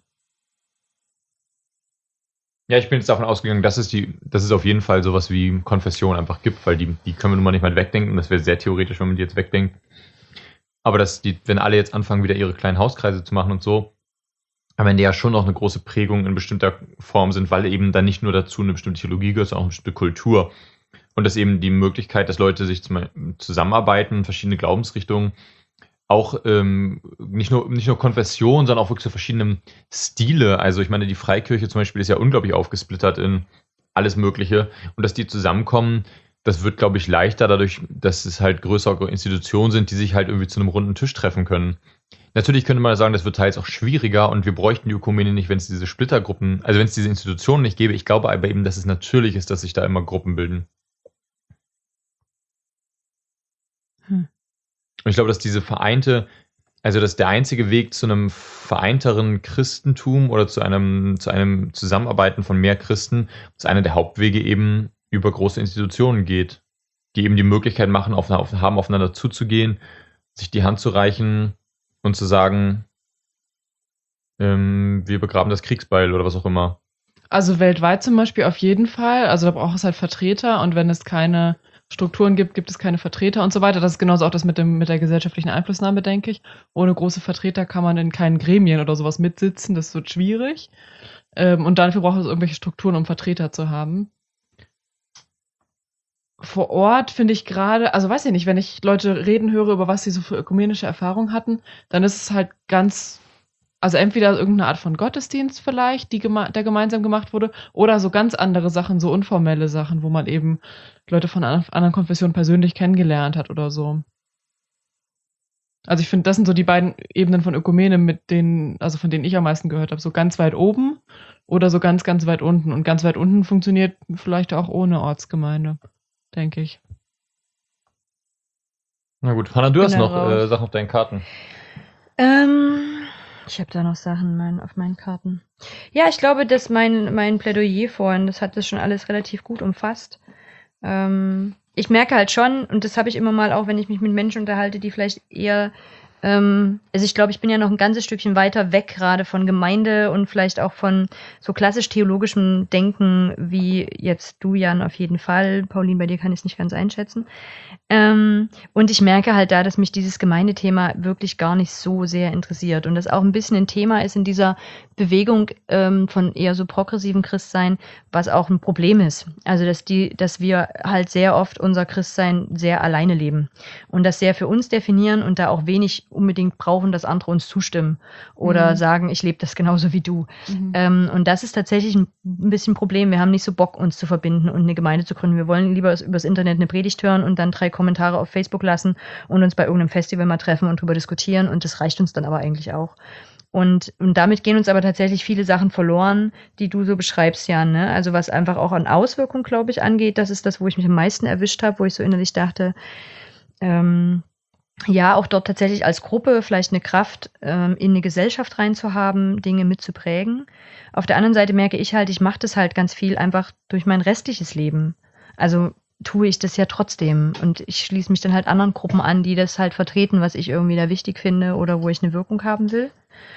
Ja, ich bin jetzt davon ausgegangen, dass es, die, dass es auf jeden Fall sowas wie Konfession einfach gibt, weil die, die können wir nun mal nicht mal wegdenken. Das wäre sehr theoretisch, wenn man die jetzt wegdenkt. Aber dass die, wenn alle jetzt anfangen, wieder ihre kleinen Hauskreise zu machen und so, am Ende ja schon noch eine große Prägung in bestimmter Form sind, weil eben dann nicht nur dazu eine bestimmte Theologie gehört, sondern auch eine bestimmte Kultur. Und dass eben die Möglichkeit, dass Leute sich zusammenarbeiten, verschiedene Glaubensrichtungen, auch ähm, nicht nur nicht nur Konfession, sondern auch wirklich so verschiedene Stile. Also ich meine, die Freikirche zum Beispiel ist ja unglaublich aufgesplittert in alles Mögliche. Und dass die zusammenkommen, das wird, glaube ich, leichter dadurch, dass es halt größere Institutionen sind, die sich halt irgendwie zu einem runden Tisch treffen können. Natürlich könnte man sagen, das wird teils auch schwieriger und wir bräuchten die Ökumene nicht, wenn es diese Splittergruppen, also wenn es diese Institutionen nicht gäbe. Ich glaube aber eben, dass es natürlich ist, dass sich da immer Gruppen bilden. Hm. Und ich glaube, dass diese vereinte, also dass der einzige Weg zu einem vereinteren Christentum oder zu einem, zu einem Zusammenarbeiten von mehr Christen, dass einer der Hauptwege eben über große Institutionen geht, die eben die Möglichkeit machen, auf, auf, haben, aufeinander zuzugehen, sich die Hand zu reichen und zu sagen, ähm, wir begraben das Kriegsbeil oder was auch immer. Also weltweit zum Beispiel auf jeden Fall. Also da braucht es halt Vertreter und wenn es keine Strukturen gibt, gibt es keine Vertreter und so weiter. Das ist genauso auch das mit dem mit der gesellschaftlichen Einflussnahme, denke ich. Ohne große Vertreter kann man in keinen Gremien oder sowas mitsitzen. Das wird schwierig. Ähm, und dafür braucht es irgendwelche Strukturen, um Vertreter zu haben. Vor Ort finde ich gerade, also weiß ich nicht, wenn ich Leute reden höre, über was sie so für ökumenische Erfahrungen hatten, dann ist es halt ganz, also entweder irgendeine Art von Gottesdienst vielleicht, die geme- der gemeinsam gemacht wurde, oder so ganz andere Sachen, so informelle Sachen, wo man eben Leute von an- anderen Konfessionen persönlich kennengelernt hat oder so. Also ich finde, das sind so die beiden Ebenen von Ökumene, mit denen, also von denen ich am meisten gehört habe, so ganz weit oben oder so ganz, ganz weit unten. Und ganz weit unten funktioniert vielleicht auch ohne Ortsgemeinde, denke ich. Na gut, Hannah, du Bin hast da noch raus. äh, Sachen auf deinen Karten. Ähm, ich habe da noch Sachen mein, auf meinen Karten. Ja, ich glaube, dass mein, mein Plädoyer vorhin, das hat das schon alles relativ gut umfasst. Ähm, ich merke halt schon, und das habe ich immer mal auch, wenn ich mich mit Menschen unterhalte, die vielleicht eher, ähm, also ich glaube, ich bin ja noch ein ganzes Stückchen weiter weg gerade von Gemeinde und vielleicht auch von so klassisch theologischem Denken, wie jetzt du, Jan, auf jeden Fall. Pauline, bei dir kann ich es nicht ganz einschätzen. Ähm, und ich merke halt da, dass mich dieses Gemeindethema wirklich gar nicht so sehr interessiert und das auch ein bisschen ein Thema ist in dieser Bewegung ähm, von eher so progressivem Christsein, was auch ein Problem ist. Also dass die, dass wir halt sehr oft unser Christsein sehr alleine leben und das sehr für uns definieren und da auch wenig unbedingt brauchen, dass andere uns zustimmen oder Mhm. sagen, ich lebe das genauso wie du. Mhm. Ähm, und das ist tatsächlich ein bisschen ein Problem. Wir haben nicht so Bock, uns zu verbinden und eine Gemeinde zu gründen. Wir wollen lieber übers Internet eine Predigt hören und dann drei Kommentare auf Facebook lassen und uns bei irgendeinem Festival mal treffen und drüber diskutieren. Und das reicht uns dann aber eigentlich auch. Und, und damit gehen uns aber tatsächlich viele Sachen verloren, die du so beschreibst, Jan. Ne? Also was einfach auch an Auswirkungen, glaube ich, angeht, das ist das, wo ich mich am meisten erwischt habe, wo ich so innerlich dachte, ähm, ja, auch dort tatsächlich als Gruppe vielleicht eine Kraft ähm, in eine Gesellschaft reinzuhaben, Dinge mitzuprägen. Auf der anderen Seite merke ich halt, ich mache das halt ganz viel einfach durch mein restliches Leben. Also tue ich das ja trotzdem und ich schließe mich dann halt anderen Gruppen an, die das halt vertreten, was ich irgendwie da wichtig finde oder wo ich eine Wirkung haben will.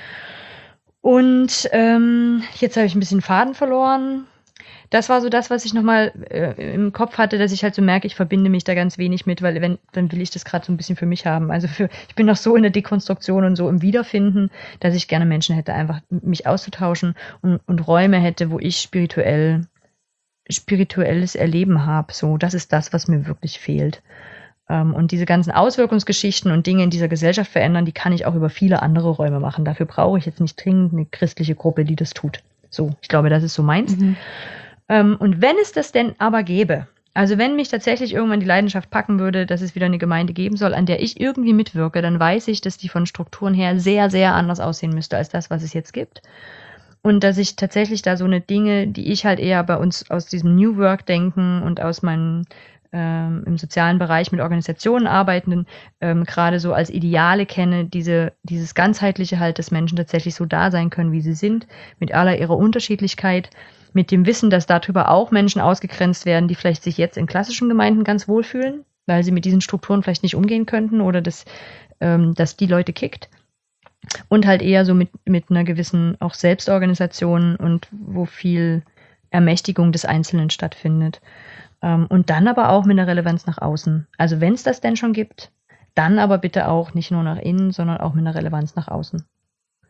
Und ähm, jetzt habe ich ein bisschen Faden verloren. Das war so das, was ich nochmal äh, im Kopf hatte, dass ich halt so merke, ich verbinde mich da ganz wenig mit, weil wenn, dann will ich das gerade so ein bisschen für mich haben. Also für, ich bin noch so in der Dekonstruktion und so im Wiederfinden, dass ich gerne Menschen hätte, einfach mich auszutauschen und, und Räume hätte, wo ich spirituell, spirituelles Erleben habe. So, das ist das, was mir wirklich fehlt. Ähm, und diese ganzen Auswirkungsgeschichten und Dinge in dieser Gesellschaft verändern, die kann ich auch über viele andere Räume machen. Dafür brauche ich jetzt nicht dringend eine christliche Gruppe, die das tut. So, ich glaube, das ist so meins. Mhm. Ähm, und wenn es das denn aber gäbe, also wenn mich tatsächlich irgendwann die Leidenschaft packen würde, dass es wieder eine Gemeinde geben soll, an der ich irgendwie mitwirke, dann weiß ich, dass die von Strukturen her sehr, sehr anders aussehen müsste als das, was es jetzt gibt. Und dass ich tatsächlich da so eine Dinge, die ich halt eher bei uns aus diesem New Work denken und aus meinen ähm, im sozialen Bereich mit Organisationen arbeitenden, ähm, gerade so als Ideale kenne, diese, dieses ganzheitliche halt, dass Menschen tatsächlich so da sein können, wie sie sind, mit aller ihrer Unterschiedlichkeit, mit dem Wissen, dass darüber auch Menschen ausgegrenzt werden, die vielleicht sich jetzt in klassischen Gemeinden ganz wohlfühlen, weil sie mit diesen Strukturen vielleicht nicht umgehen könnten oder dass, ähm, dass die Leute kickt. Und halt eher so mit, mit einer gewissen auch Selbstorganisation und wo viel Ermächtigung des Einzelnen stattfindet. Ähm, und dann aber auch mit einer Relevanz nach außen. Also wenn es das denn schon gibt, dann aber bitte auch nicht nur nach innen, sondern auch mit einer Relevanz nach außen.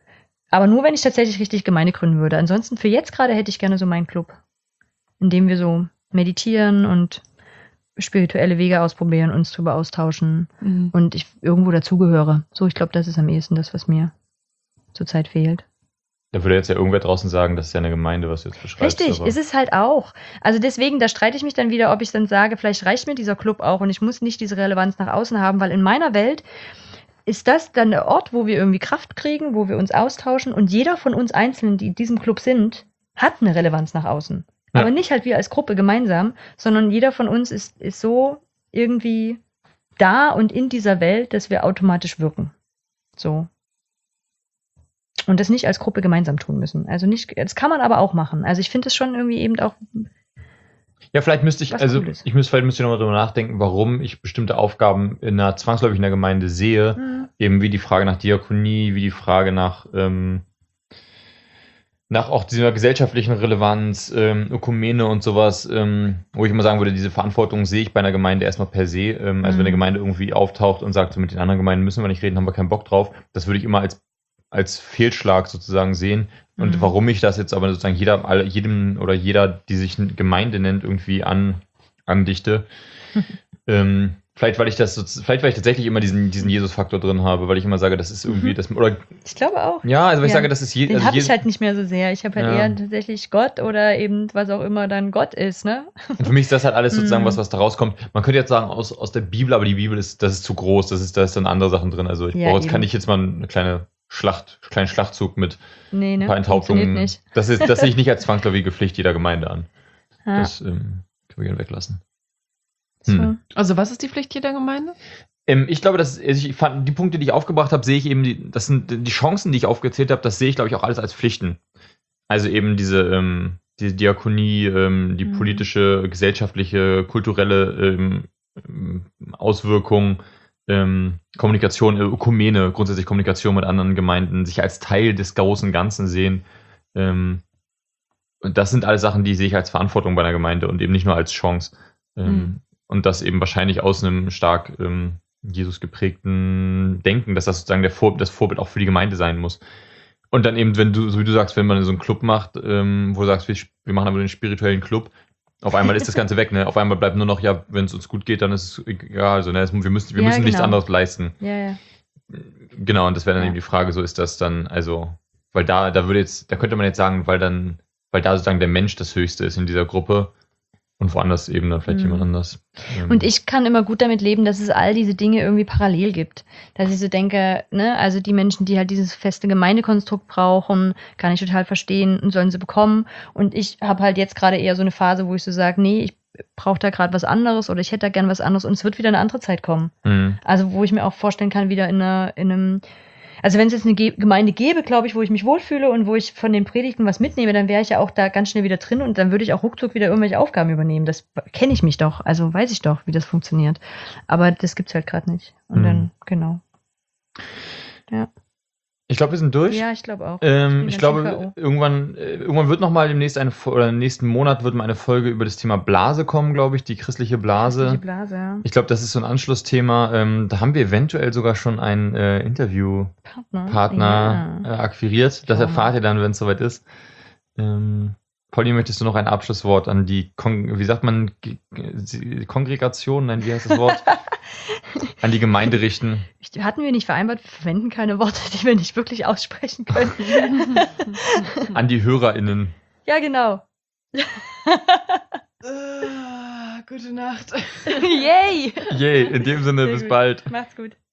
Aber nur, wenn ich tatsächlich richtig Gemeinde gründen würde. Ansonsten für jetzt gerade hätte ich gerne so meinen Club, in dem wir so meditieren und spirituelle Wege ausprobieren, uns drüber austauschen Mhm. und ich irgendwo dazugehöre. So, ich glaube, das ist am ehesten das, was mir zurzeit fehlt. Da würde jetzt ja irgendwer draußen sagen, das ist ja eine Gemeinde, was du jetzt beschreibst. Richtig, aber- ist es halt auch. Also deswegen, da streite ich mich dann wieder, ob ich dann sage, vielleicht reicht mir dieser Club auch und ich muss nicht diese Relevanz nach außen haben, weil in meiner Welt ist das dann der Ort, wo wir irgendwie Kraft kriegen, wo wir uns austauschen und jeder von uns Einzelnen, die in diesem Club sind, hat eine Relevanz nach außen. Ja. Aber nicht halt wir als Gruppe gemeinsam, sondern jeder von uns ist, ist so irgendwie da und in dieser Welt, dass wir automatisch wirken. So. Und das nicht als Gruppe gemeinsam tun müssen. Also nicht, das kann man aber auch machen. Also ich finde es schon irgendwie eben auch. Ja, vielleicht müsste ich, Was also Cooles. ich müsste, vielleicht müsste ich nochmal drüber nachdenken, warum ich bestimmte Aufgaben in einer zwangsläufig in der Gemeinde sehe. Hm, Eben wie die Frage nach Diakonie, wie die Frage nach, ähm, nach auch dieser gesellschaftlichen Relevanz, ähm, Ökumene und sowas, ähm, wo ich immer sagen würde, diese Verantwortung sehe ich bei einer Gemeinde erstmal per se. Ähm, also Mhm. wenn eine Gemeinde irgendwie auftaucht und sagt, so mit den anderen Gemeinden müssen wir nicht reden, haben wir keinen Bock drauf, das würde ich immer als, als Fehlschlag sozusagen sehen. Und Mhm. warum ich das jetzt aber sozusagen jeder, alle, jedem oder jeder, die sich eine Gemeinde nennt, irgendwie an, andichte. ähm, vielleicht, weil ich das, so, vielleicht, weil ich tatsächlich immer diesen, diesen Jesus-Faktor drin habe, weil ich immer sage, das ist irgendwie, Mhm. das, oder, Ich glaube auch. ja, also weil ich Ja. sage, das ist je, Den also habe je- ich halt nicht mehr so sehr. Ich habe halt Ja. eher tatsächlich Gott oder eben was auch immer dann Gott ist, ne? Und für mich ist das halt alles sozusagen Mhm. was, was da rauskommt. Man könnte jetzt sagen, aus, aus der Bibel, aber die Bibel ist, das ist zu groß, das ist, da ist dann andere Sachen drin. Also ich Ja, brauche jetzt, eben. kann ich jetzt mal eine kleine Schlacht, kleinen Schlachtzug mit Nee, ein ne? paar Enthauptungen. Funktioniert nicht. Das ist, das sehe ich nicht als zwangsläufige Pflicht jeder Gemeinde an. Ja. Das ähm, können wir gerne weglassen. So. Hm. Also was ist die Pflicht jeder Gemeinde? Ähm, ich glaube, dass also ich fand, die Punkte, die ich aufgebracht habe, sehe ich eben, die, das sind die Chancen, die ich aufgezählt habe, das sehe ich, glaube ich, auch alles als Pflichten. Also eben diese, ähm, diese Diakonie, ähm, die Mhm. politische, gesellschaftliche, kulturelle ähm, ähm, Auswirkung, ähm, Kommunikation, äh, Ökumene, grundsätzlich Kommunikation mit anderen Gemeinden, sich als Teil des großen Ganzen sehen. Ähm, und das sind alles Sachen, die sehe ich als Verantwortung bei einer Gemeinde und eben nicht nur als Chance. Ähm, Mhm. Und das eben wahrscheinlich aus einem stark ähm, Jesus geprägten Denken, dass das sozusagen der Vor das Vorbild auch für die Gemeinde sein muss. Und dann eben, wenn du, so wie du sagst, wenn man so einen Club macht, ähm, wo du sagst, wir, wir machen aber den spirituellen Club, auf einmal ist das Ganze weg, ne? Auf einmal bleibt nur noch, ja, wenn es uns gut geht, dann ist es egal. Also, ne? es- wir müssen, wir Ja, müssen nichts genau. anderes leisten. Ja, ja. Genau, und das wäre dann Ja. eben die Frage, so ist das dann, also, weil da, da würde jetzt, da könnte man jetzt sagen, weil dann, weil da sozusagen der Mensch das Höchste ist in dieser Gruppe und woanders eben dann vielleicht Mhm. jemand anders. Ähm, Und ich kann immer gut damit leben, dass es all diese Dinge irgendwie parallel gibt. Dass ich so denke, ne, also die Menschen, die halt dieses feste Gemeindekonstrukt brauchen, kann ich total verstehen und sollen sie bekommen. Und ich habe halt jetzt gerade eher so eine Phase, wo ich so sage, nee, ich brauche da gerade was anderes oder ich hätte da gern was anderes und es wird wieder eine andere Zeit kommen. mhm. Also wo ich mir auch vorstellen kann, wieder in, einer, in einem, also wenn es jetzt eine Ge Gemeinde gäbe, glaube ich, wo ich mich wohlfühle und wo ich von den Predigten was mitnehme, dann wäre ich ja auch da ganz schnell wieder drin und dann würde ich auch ruckzuck wieder irgendwelche Aufgaben übernehmen. Das kenne ich mich doch, also weiß ich doch, wie das funktioniert. Aber das gibt's halt gerade nicht. Und Mhm. dann, genau. Ich glaube, wir sind durch. Ja, ich glaube auch. Ähm, bin ich ganz schön glaube, K O. irgendwann, äh, irgendwann wird noch mal demnächst eine Fo- oder im nächsten Monat wird mal eine Folge über das Thema Blase kommen, glaube ich, die christliche Blase. Christliche Blase, ja. Ich glaube, das ist so ein Anschlussthema. Ähm, da haben wir eventuell sogar schon einen äh, Interviewpartner Partner. äh, akquiriert. Das Schauen wir erfahrt ihr dann, wenn es soweit ist. Ähm, Pauli, möchtest du noch ein Abschlusswort an die, Kon wie sagt man, Ge Ge Kongregation? Nein, wie heißt das Wort? An die Gemeinde richten. Ja. Hatten wir nicht vereinbart, wir verwenden keine Worte, die wir nicht wirklich aussprechen können. An die HörerInnen. Ja, genau. Ah, gute Nacht. Yay! Yay, in dem Sinne, Sehr bis gut. bald. Macht's gut.